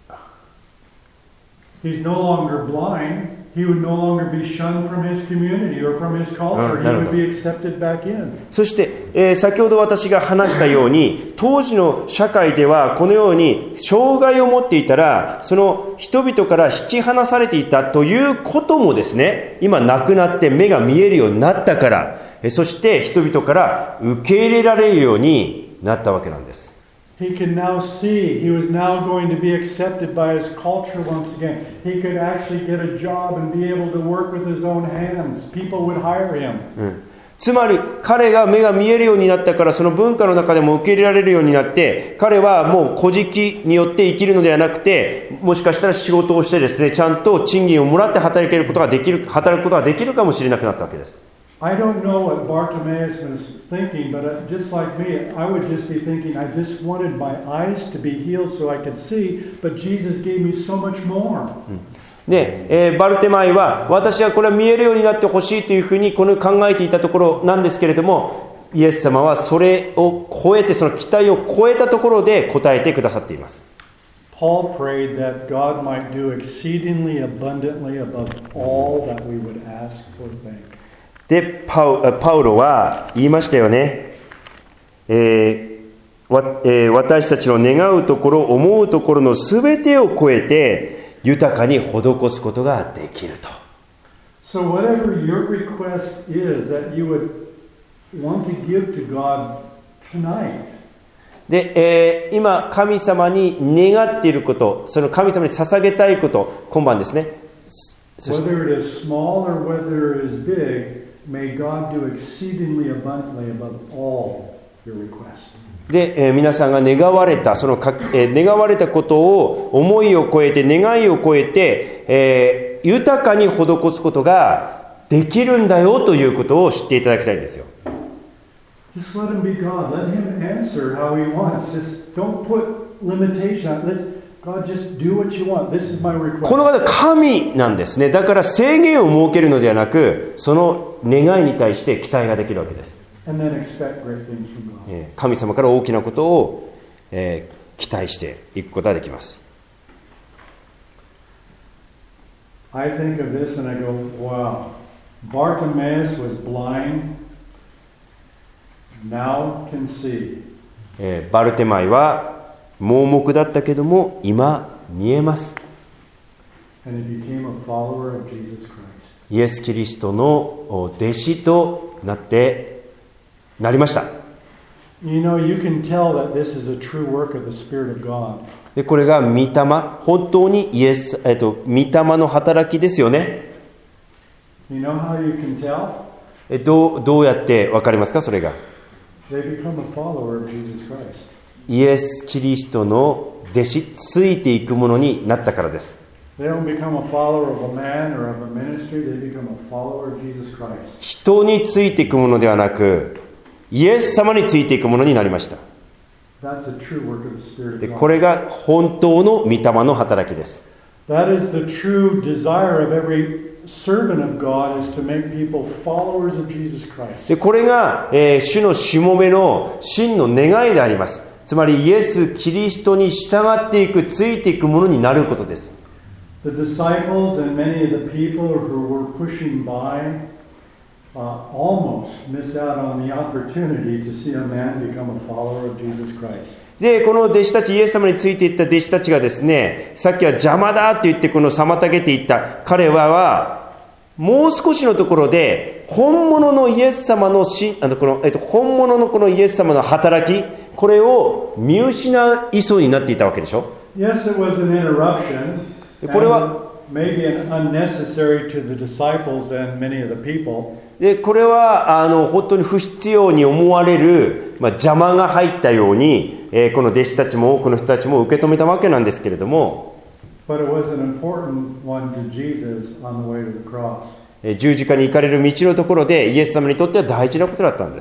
He's no longer blind. He would no longer be shunned from his community or from his culture. He would be accepted back in. そして、えー、先ほど私が話したように、当時の社会ではこのように障害を持っていたら、その人々から引き離されていたということもですね、今なくなって目が見えるようになったから、えー、そして人々から受け入れられるようになったわけなんです。 He can now see. He was now going to be accepted by his culture once again. He could actually get a job and be able to work with his own hands. People would hire him. うん、つまり彼が目が見えるようになったから、その文化の中でも受け入れられるようになって、彼はもう小じによって生きるのではなくて、もしかしたら仕事をしてですね、ちゃんと賃金をもらって働けることができる、働くことができるかもしれなくなったわけです。 I don't know what Bartimaeus was thinking, but just like me, I would just be thinking, I just wanted my eyes to be healed so I could see, but Jesus gave me so much more. で、えー、バルテマイは、私はこれは見えるようになってほしいというふうにこの考えていたところなんですけれども、イエス様はそれを超えて、その期待を超えたところで答えてくださっています。 Paul prayed that God might do exceedingly abundantly above all that we would ask or think. で パウ、パウロは言いましたよね、えーわえー、私たちの願うところ思うところのすべてを超えて豊かに施すことができると。 So whatever your request is that you would want to give to God tonight. で、えー、今神様に願っていること、その神様に捧げたいこと、今晩ですね。 Whether it is small or whether it is big, may God do exceedingly abundantly above all your requests. で、えー、皆さんが願われたそのか、えー、願われたことを思いを超えて願いを超えて、えー、豊かに施すことができるんだよということを知っていただきたいんですよ。 Just let him be God. Let him answer how he wants. Just don't put limitation on it. Let God just do what you want. This is my request. この方神なんですね。だから制限を設けるのではなく、その願いに対して期待ができるわけです。 And then expect great things from God. えー神様から大きなことを、えー期待していくことができます。 I think of this and I go, wow, Bartimaeus was blind, now can see. えーバルテマイは盲目だったけども今見えます。 And he became a follower of Jesus Christ. イエス・キリストの弟子となってなりました。 You know, you can tell that this is a true work of the Spirit of God. でこれが御霊、本当にイエス、えっと、御霊の働きですよね。 You know how you can tell? えどう、どうやって分かりますか、それが。 They become a follower of Jesus Christ. イエス・キリストの弟子、ついていくものになったからです。 They don't become a follower of a man or of a ministry, they become a follower of Jesus Christ. 人についていくものではなく、イエス様についていくものになりました。 That's a true work of the Spirit で of こ God. れが本当の御霊の働きです。 That is the true desire of every servant of God is to make people followers of Jesus Christ. でこれが、えー主のしもべの真の願いであります。つまりイエス・キリストに従っていく、ついていくものになることです。 The disciples and many of the people who were pushing by uh, almost miss out on the opportunity to see a man become a follower of Jesus Christ. でこの弟子たち、イエス様についていった弟子たちがですね、さっきは邪魔だと言ってこの妨げていった彼らはもう少しのところで本物のイエス様のしあのこの、えっと、本物のこのイエス様の働き、これを見失いそうになっていたわけでしょ。 Yes, it was an interruption, これは and maybe an unnecessary to the disciples and many of the people. でこれはあの本当に不必要に思われる、まあ、邪魔が入ったように、えーこの弟子たちもこの人たちも受け止めたわけなんですけれども、 But it was an important one to Jesus on the way to the cross. えー十字架に行かれる道のところでイエス様にとっては大事なことだったんです。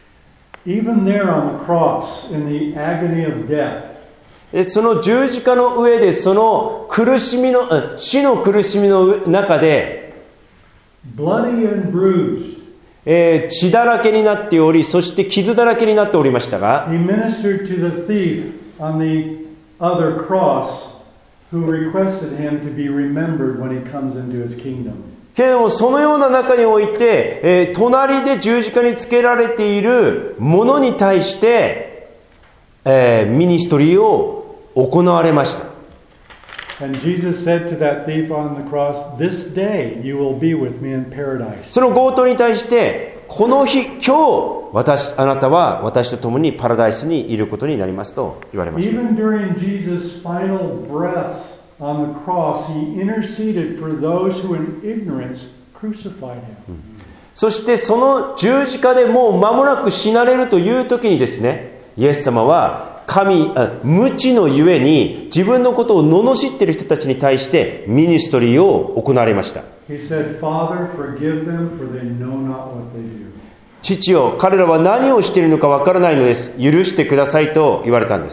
Even there on the cross, in the agony of death, でその十字架の上でその苦しみのうん死の苦しみの中で、 bloody and bruised, えー血だらけになっており、そして傷だらけになっておりましたが、 he ministered to the thief on the other cross who requested him to be remembered when he comes into his kingdom. けれどもそのような中において、えー隣で十字架につけられているものに対して、えーミニストリーを行われました。 And Jesus said to that thief on the cross, "This day you will be with me in paradise." その強盗に対して、この日、今日、私、あなたは私と共にパラダイスにいることになりますと言われました。 Even during Jesus' final breaths on the cross, he interceded for those who in ignorance crucified him. そしてその十字架でもう間もなく死なれるという時にですね、イエス様は神、あ無知のゆえに自分のことを罵っている人たちに対してミニストリーを行われました。 He said, "Father, forgive them, for they know not what they do." 父よ、彼らは何をしているのかわからないのです。許してくださいと言われたんです。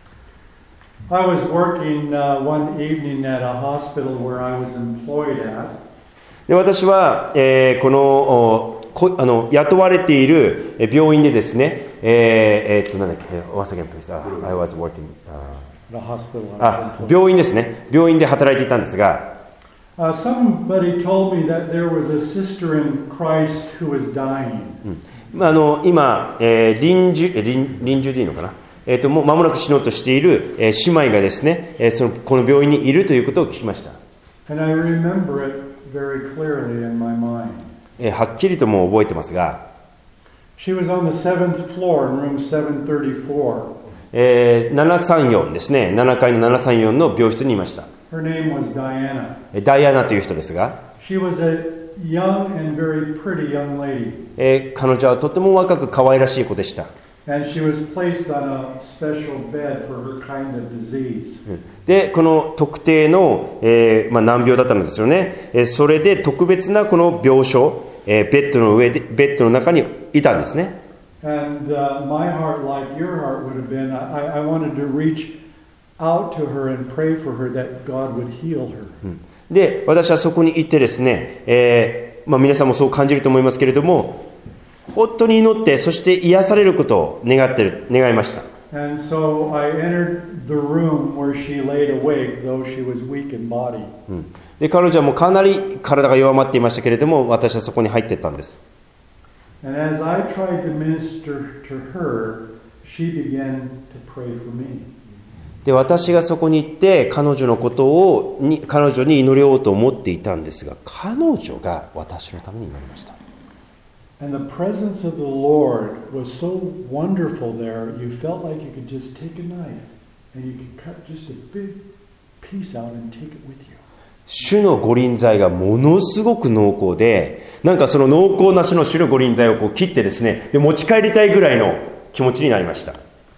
I was working uh, one evening at a hospital where I was employed at. で私は、えーこのおこあの雇われているえ病院でですね、えーえーっとなんだっけ、once again please, uh, I was working、uh, The hospital I was あ employed. 病院ですね、病院で働いていたんですが、 Uh, somebody told me that there was a sister in Christ who was dying. まあ、あの今、えー臨終え臨臨終でいいのかな、えー、ともう間もなく死のうとしている、えー姉妹がですね、えーそのこの病院にいるということを聞きました。 And I remember it very clearly in my mind. えーはっきりともう覚えてますが、 She was on the seventh floor in room seven thirty-four. えーななさんよんですね、ななかいのななさんよんの病室にいました。 Her name was Diana. えーダイアナという人ですが、 She was a young and very pretty young lady. えー彼女はとても若く可愛らしい子でした。 And she was placed on a special bed for her kind of disease. でこの特定の、えーまあ、難病だったのですよね。えーそれで特別なこの病床、えーベッドの上でベッドの中にいたんですね。 And uh, my heart, like your heart would have been, I, I wanted to reach out to her and pray for her that God would heal her. で私はそこに行ってですね、えーまあ、皆さんもそう感じると思いますけれども、 本当に祈って、そして癒されることを願ってる、願いました。 And so I entered the room where she laid awake, though she was weak in body. うん、で彼女はもうかなり体が弱まっていましたけれども、私はそこに入っていったんです。 And as I tried to minister to her, she began to pray for me. で私がそこに行って彼女のことをに彼女に祈りようと思っていたんですが、彼女が私のために祈りました。 And the presence of the Lord was so wonderful there, you felt like you could just take a knife and you could cut just a big piece out and take it with you. 主の御臨在がものすごく濃厚で、なんかその濃厚な主の主の御臨在をこう切ってですね、で持ち帰りたいぐらいの気持ちになりました。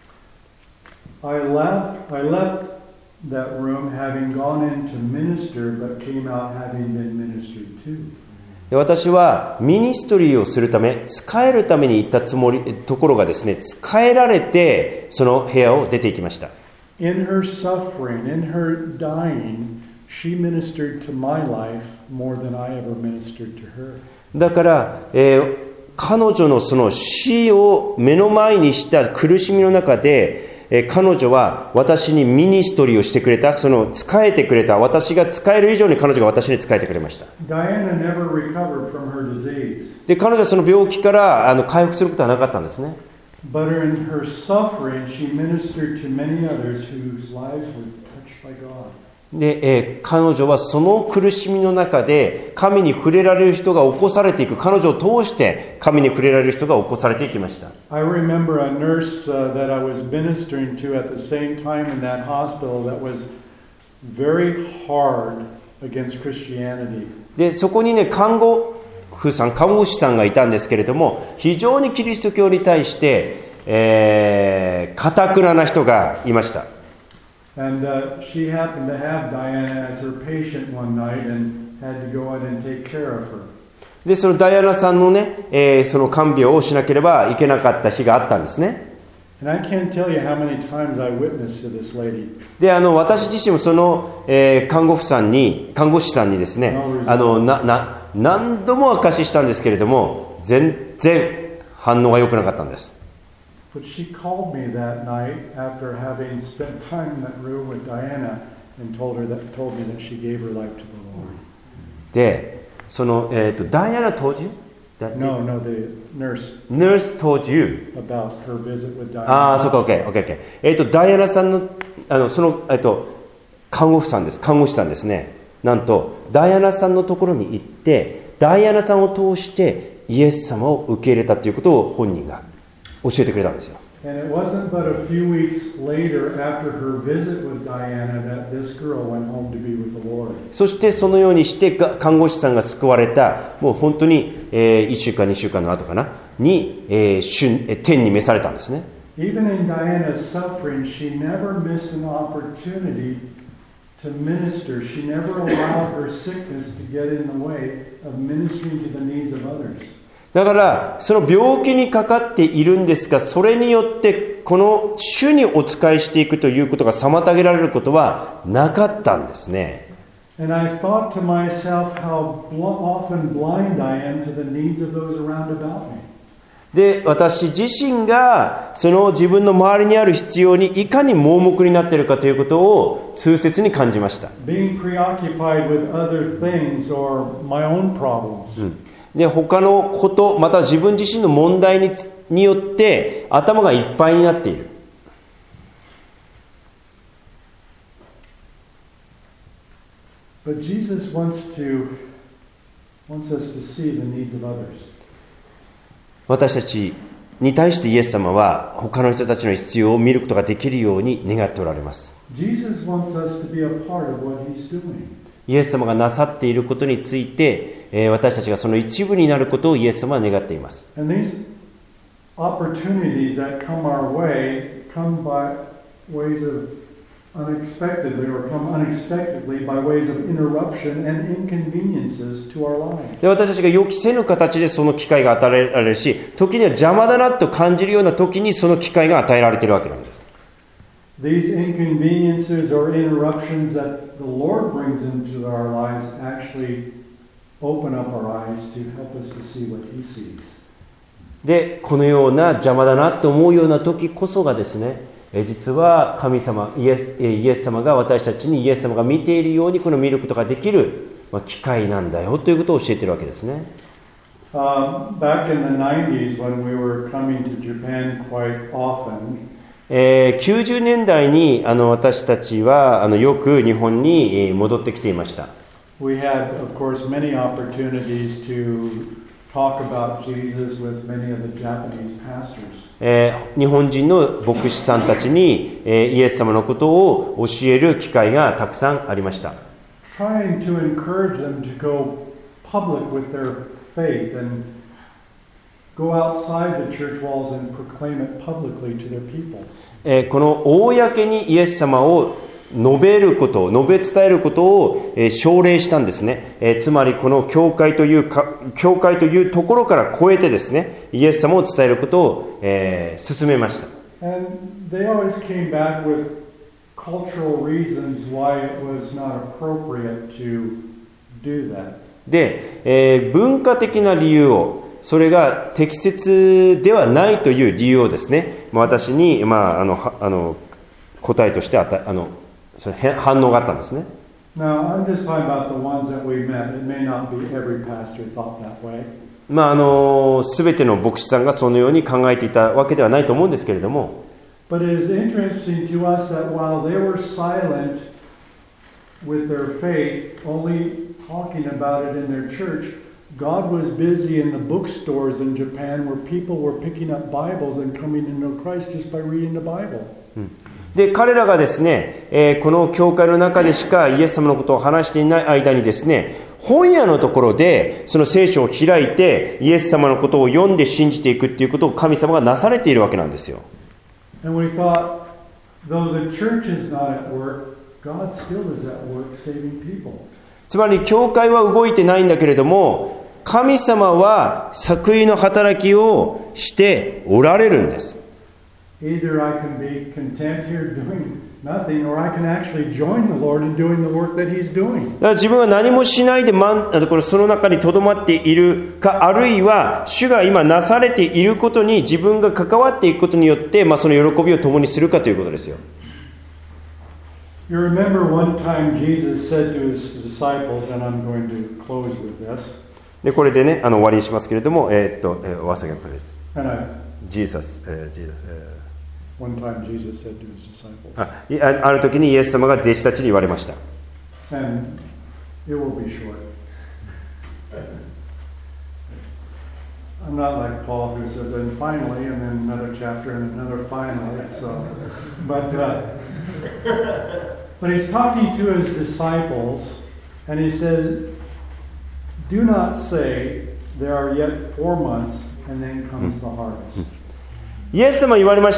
I left, I left that room having gone in to minister, but came out having been ministered to. で私はミニストリーをするため、使えるために行ったつもりところがですね、使えられてその部屋を出て行きました。 In her suffering, in her dying, she ministered to my life more than I ever ministered to her. だから、えー、彼女のその死を目の前にした苦しみの中で、えー、彼女は私にミニストリーをしてくれた、その使えてくれた、私が使える以上に彼女が私に使えてくれました。Diana never recovered from her disease. で彼女はその病気からあの回復することはなかったんですね。 But in her suffering, she ministered to many others whose lives were touched by God. で、えー、彼女はその苦しみの中で神に触れられる人が起こされていく、彼女を通して神に触れられる人が起こされていきました。 I remember a nurse、uh, that I was ministering to at the same time in that hospital that was very hard against Christianity. でそこにね、看護婦さん、看護師さんがいたんですけれども、非常にキリスト教に対してえー、堅くなな人がいました。 And, uh, she happened to have Diana as her patient one night and had to go out and take care of her. でそのダイアナさんのね、えー、その看病をしなければいけなかった日があったんですね。 And I can't tell you how many times I witnessed to this lady. であの私自身もその、えー、看護婦さんに看護師さんにですね、あのなな何度も証ししたんですけれども、全然反応が良くなかったんです。 But she called me that night after having spent time in that room with Diana and told her that told me that she gave her life to the Lord. で、そのえっ、ー、とダイアナ told you? No, no, the nurse. Nurse told you about her visit with Diana. ああ、そうか、OK、OK、OK。えっ、ー、とダイアナさんのあのそのえっ、ー、と看護婦さんです、看護師さんですね。なんとダイアナさんのところに行って、ダイアナさんを通してイエス様を受け入れたということを本人が教えてくれたんですよ。 And it wasn't but a few weeks later after her visit with Diana that this girl went home to be with the Lord. そしてそのようにして看護師さんが救われた、もう本当に、えー、いっしゅうかんにしゅうかんの後かなに、えー、主天に召されたんですね。 Even in Diana's suffering, she never missed an opportunity to minister. She never allowed her sickness to get in the way of ministering to the needs of others. だからその病気にかかっているんですが、それによってこの主にお仕えしていくということが妨げられることはなかったんですね。 And I thought to myself how often blind I am to the needs of those around about me. で、私自身がその自分の周りにある必要にいかに盲目になっているかということを痛切に感じました。 Being preoccupied with other things or my own problems. うんで他のこと、また自分自身の問題 に, によって頭がいっぱいになっている。 But Jesus wants to, wants us to see the needs of others. 私たちに対してイエス様は他の人たちの必要を見ることができるように願っておられます。 Jesus wants us to be a part of what he's doing. イエス様がなさっていることについて、えー、私たちがその一部になることをイエス様は願っています。 And these opportunities that come our way come by ways of unexpectedly or come unexpectedly by ways of interruption and inconveniences to our lives. で私たちが予期せぬ形でその機会が与えられるし、時には邪魔だなと感じるような時にその機会が与えられているわけなんです。 These inconveniences or interruptions that the Lord brings into our lives actually open up our eyes to help us to see what He sees. でこのような邪魔だなと思うような時こそがですね、実は神様イエス、イエス様が私たちにイエス様が見ているようにこの見ることができる機会なんだよということを教えているわけですね。 Uh, back in the nineties when we were coming to Japan quite often, えー、きゅうじゅうねんだいにあの私たちはあのよく日本に戻ってきていました。 We had, of course, many opportunities to talk about Jesus with many of the Japanese pastors. えー、日本人の牧師さんたちに、えー、イエス様のことを教える機会がたくさんありました。 Trying to encourage them to go public with their faith and go outside the church walls and proclaim it publicly to their people. えー、この公にイエス様を述べること、述べ伝えることを、えー、奨励したんですね。えー、つまりこの教会というか、教会というところから超えてですね、イエス様を伝えることを、えー、進めました。 And they always came back with cultural reasons why it was not appropriate to do that. で、えー、文化的な理由を、それが適切ではないという理由をですね、私に、まあ、あのあの答えとしてあたあのそれ反応があったんですね。 Now, I'm just talking about the ones that we met. It may not be every pastor thought that way. まああの全ての牧師さんがそのように考えていたわけではないと思うんですけれども。 But it is interesting to us that while they were silent with their faith, only talking about it in their church, God was busy in the bookstores in Japan where people were picking up Bibles and coming to know Christ just by reading the Bible. で彼らがですね、えー、この教会の中でしかイエス様のことを話していない間にですね、本屋のところでその聖書を開いてイエス様のことを読んで信じていくっていうことを神様がなされているわけなんですよ。 And we thought, though the church is not at work, God still is at work saving people. つまり教会は動いてないんだけれども、神様は救いの働きをしておられるんです。 Either I can be content here doing nothing, or I can actually join the Lord in doing the work that He's doing. だから自分は何もしないで、まん、これその中にとどまっているか、あるいは主が今なされていることに自分が関わっていくことによって、まあ、その喜びを共にするかということですよ。 You remember one time Jesus said to His disciples, and I'm going to close with this. でこれでね、あの終わりにしますけれども、えー、っと、えー、お忘れプレイス。 And I, Jesus、えー、Jesus、えー One time Jesus said to His disciples. あ, ある時にイエス様が弟子たちに言われました。 And it will be short. I'm not like Paul who says, and finally, and then another chapter, and another finally. So, but uh, but he's talking to his disciples, and he says, "Do not say there are yet four months, and then comes the harvest." イエス様言われました。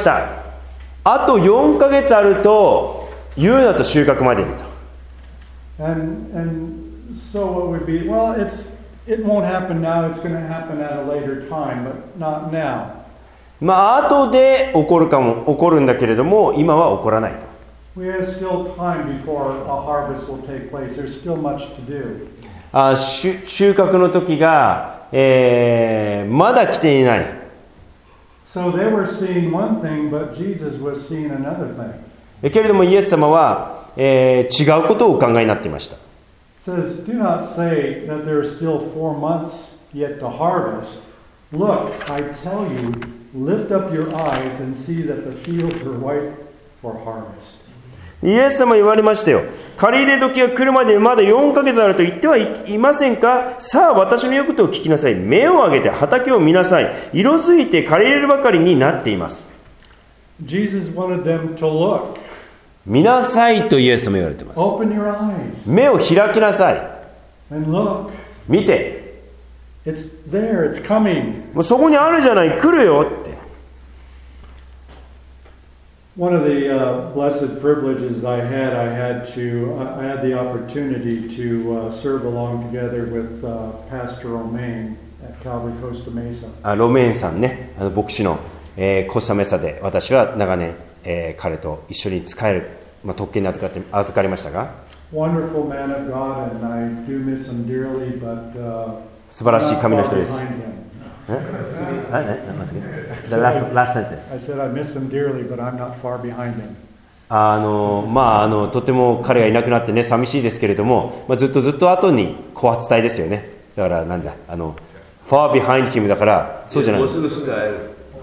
あとよんかげつあると言うなと収穫までにと。 And and so what would be? Well, it's it won't happen now. It's going to happen at a later time, but not now. まあ後で起こるかも起こるんだけれども今は起こらないと。 We have still time before a harvest will take place. There's still much to do. あ収収穫の時が、えー、まだ来ていない。 So they were seeing one thing, but Jesus was seeing another thing. けれどもイエス様は、えー、違うことをお考えになっていました。 Says, do not say that there are still four months yet to harvest. Look, I tell you, lift up your eyes and see that the fields are white for harvest. イエス様言われましたよ。借り入れ時が来るまでまだよんかげつあると言ってはい、いませんか。さあ私の言うことを聞きなさい。目を上げて畑を見なさい。色づいて借り入れるばかりになっています。 Jesus wanted them to look. 見なさいとイエス様言われています。 Open your eyes. 目を開きなさい。 And look. 見て。 It's there. It's coming. もうそこにあるじゃない。来るよって。 One of the uh, blessed privileges I had, I had to, I had the opportunity to uh, serve along together with uh, Pastor Romaine at Calvary Costa Mesa. あロメインさんね、あの牧師の、えー、コスタメサで私は長年、えー、彼と一緒に仕える、まあ、特権に預かって預かりましたが、 Wonderful man of God, and I do miss him dearly, but uh, 素晴らしい神の人です。 The last, last sentence. I said I miss him dearly, but I'm not far behind him. あのまあ、あのとても彼がいなくなってね寂しいですけれども、まあ、ずっとずっと後に後発隊ですよね。だからなんだあの far behind him だからそうじゃない。 もうすぐすぐ会える。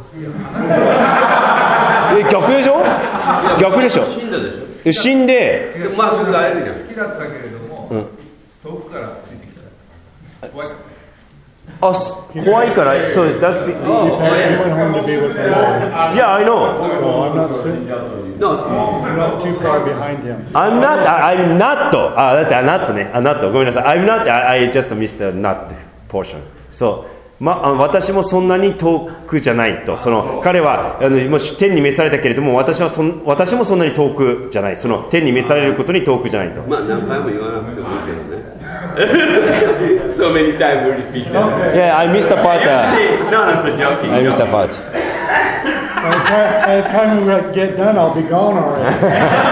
え逆でしょ？逆でしょ？ 死んだでしょ？ え死んで、 でもまあすぐ会えるじゃん。 好きだったけれども、 うん、 遠くからついてきた。怖い。 あ怖いからそう that's be- He went home to be with the Lord. yeah I know So I'm not, sit- No, I'm not too far behind him. I'm not I'm not あだって not ねあ not ごめんなさい I'm not I, I just missed the not portion そうまあ私もそんなに遠くじゃないとその彼はあのもう天に召されたけれども私はそん私もそんなに遠くじゃないその天に召されることに遠くじゃないとまあ何回も言わなくてもいいけどね。So many times we repeat that. Yeah I missed the part uh, No, I'm joking. I missed the part By the time, by the time we get done, I'll be gone already.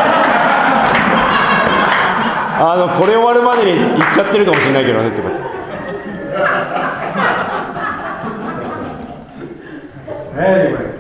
あのこれ終わるまでに行っちゃってるかもしれないけどねってこと Anyway,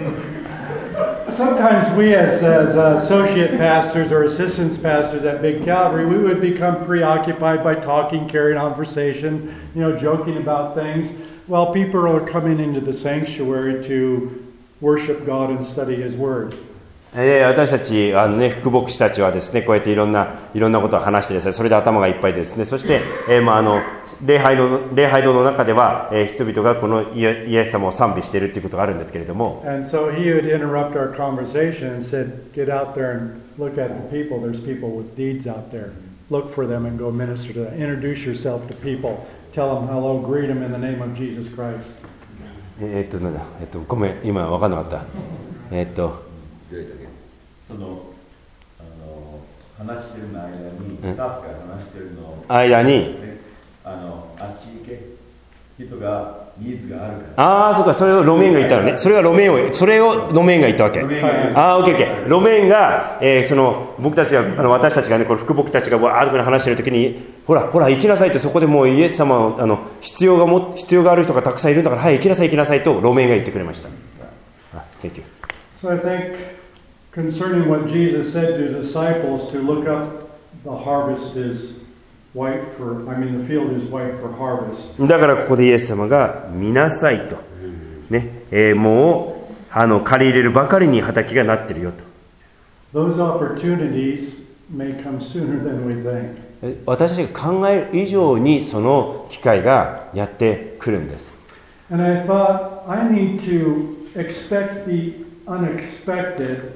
sometimes we as, as uh, associate pastors or assistant pastors at Big Calvary, we would become preoccupied by talking, carrying conversation, you know, joking about things, while people are coming into the sanctuary to worship God and study His Word. えー、私たちあの、ね、副牧師たちはですねこうやっていろんないろんなことを話してですねそれで頭がいっぱいですねそして、えーまあ、あの礼拝の礼拝堂の中では、えー、人々がこのイエ、イエス様を賛美しているということがあるんですけれども And so he would interrupt our conversation and said, get out there and look at the people. There's people with deeds out there. Look for them and go minister to them. Introduce yourself to people. Tell them hello, greet them in the name of Jesus Christ. えー、っとなんだ、えー、っとごめん今分かんなかったえー、っとそのあの話してるの間にスタッフが話してるのを間にあのあっち行け人がニーズがあるからああそうかそれを路面が言ったのねそれが路面をそれを路面が言ったわけああオッケーオッケー路面が、えー、その僕たちがあの私たちがねこれ副牧たちがわーっと話してる時にほらほら行きなさいってそこでもうイエス様をあの必要がも必要がある人がたくさんいるんだからはい行きなさい行きなさいと路面が言ってくれましたあ Thank you So I think concerning what Jesus said to the disciples to look up the harvest is white for, I mean the field is white for harvest. だからここでイエス様が見なさいと、ねえー、もうあの借り入れるばかりに畑がなってるよと Those opportunities may come sooner than we think. 私たちが考える以上にその機会がやってくるんです And I thought I need to expect the unexpected,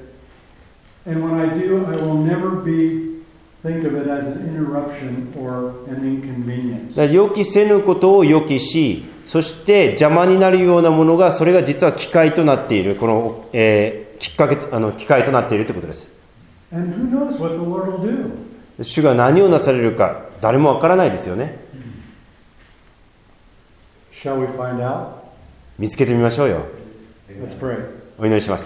and when I do, I will never be think of it as an interruption or an inconvenience. 予期せぬことを予期しそして邪魔になるようなものがそれが実は機会となっているこの、えー、きっかけあの機会となっているということです And who knows what the Lord will do? 主が何をなされるか誰もわからないですよね Shall we find out? 見つけてみましょうよ Let's pray. お祈りします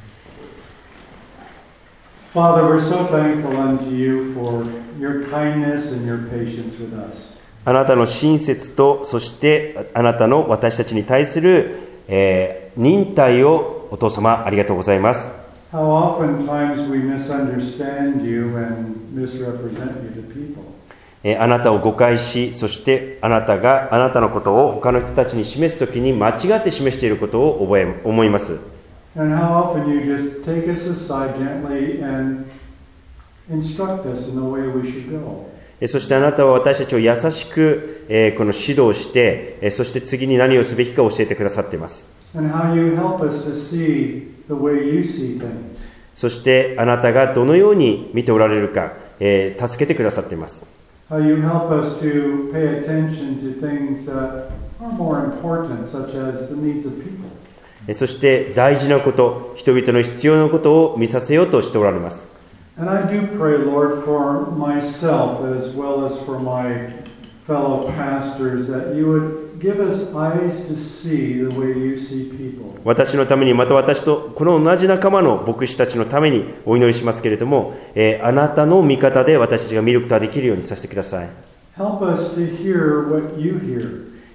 Father, we're so thankful unto you for your kindness and your patience with us. あなたの親切とそしてあなたの私たちに対する、えー、忍耐をお父様ありがとうございます How oftentimes we misunderstand you and misrepresent you to people. えー、あなたを誤解しそしてあなたがあなたのことを他の人たちに示すときに間違って示していることを覚え思います And how often you just take us aside gently and instruct us in the way we should go. そしてあなたは私たちを優しく、えー、この指導して、えー、そして次に何をすべきか教えてくださっています。 And how you help us to see the way you see things. そしてあなたがどのように見ておられるか、えー、助けてくださっています。 How you help us to pay attention to things that are more important, such as the needs of people. そして大事なこと、人々の必要なことを見させようとしておられます。 And I do pray, Lord, for myself as well as for my fellow pastors, that you would give us eyes to see the way you see people. 私のために、また私とこの同じ仲間の牧師たちのためにお祈りしますけれども、えー、あなたの味方で私たちが見ることができるようにさせてください。 Help us to hear what you hear.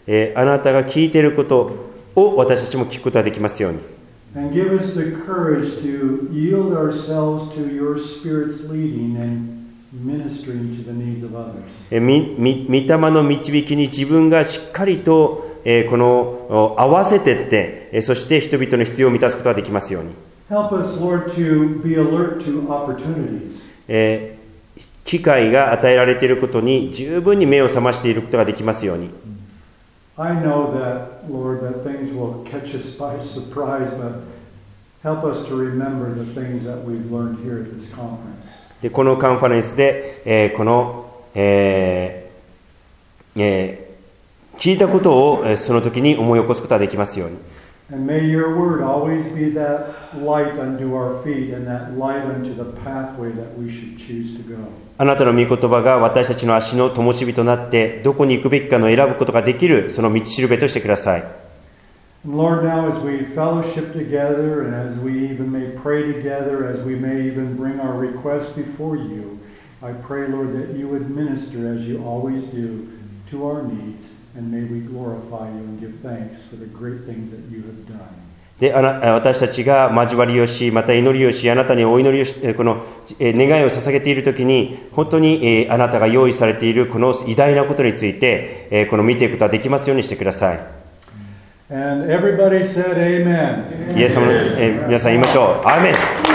えー、あなたが聞いていることを私たちも聞くことができますように。 And give us the courage to yield ourselves to your Spirit's leading and ministering to the needs of others. えー、み、み、御霊の導きに自分がしっかりと、えー、この合わせていって、えー、そして人々の必要を満たすことができますように。 Help us, Lord, to be alert to opportunities. えー、機会が与えられていることに十分に目を覚ましていることができますように。 I know that, Lord, that things will catch us by surprise, but help us to remember the things that we've learned here at this conference. でこのカンファレンスで、えー、この、えーえー、聞いたことを、えー、その時に思い起こすことができますように。 And may your word always be that light unto our feet and that light unto the pathway that we should choose to go. あなたの御言葉が私たちの足の灯火となってどこに行くべきかの選ぶことができるその道しるべとしてください。 And Lord, now as we fellowship together and as we even may pray together, as we may even bring our requests before you, I pray, Lord, that you would minister as you always do to our needs, and may we glorify you and give thanks for the great things that you have done. であな私たちが交わりをし、また祈りをし、あなたにお祈りをし、この願いを捧げているときに、本当にあなたが用意されているこの偉大なことについて、この見ていくことができますようにしてください。 And everybody said, Amen. イエス様の、え皆さん言いましょう。アーメン。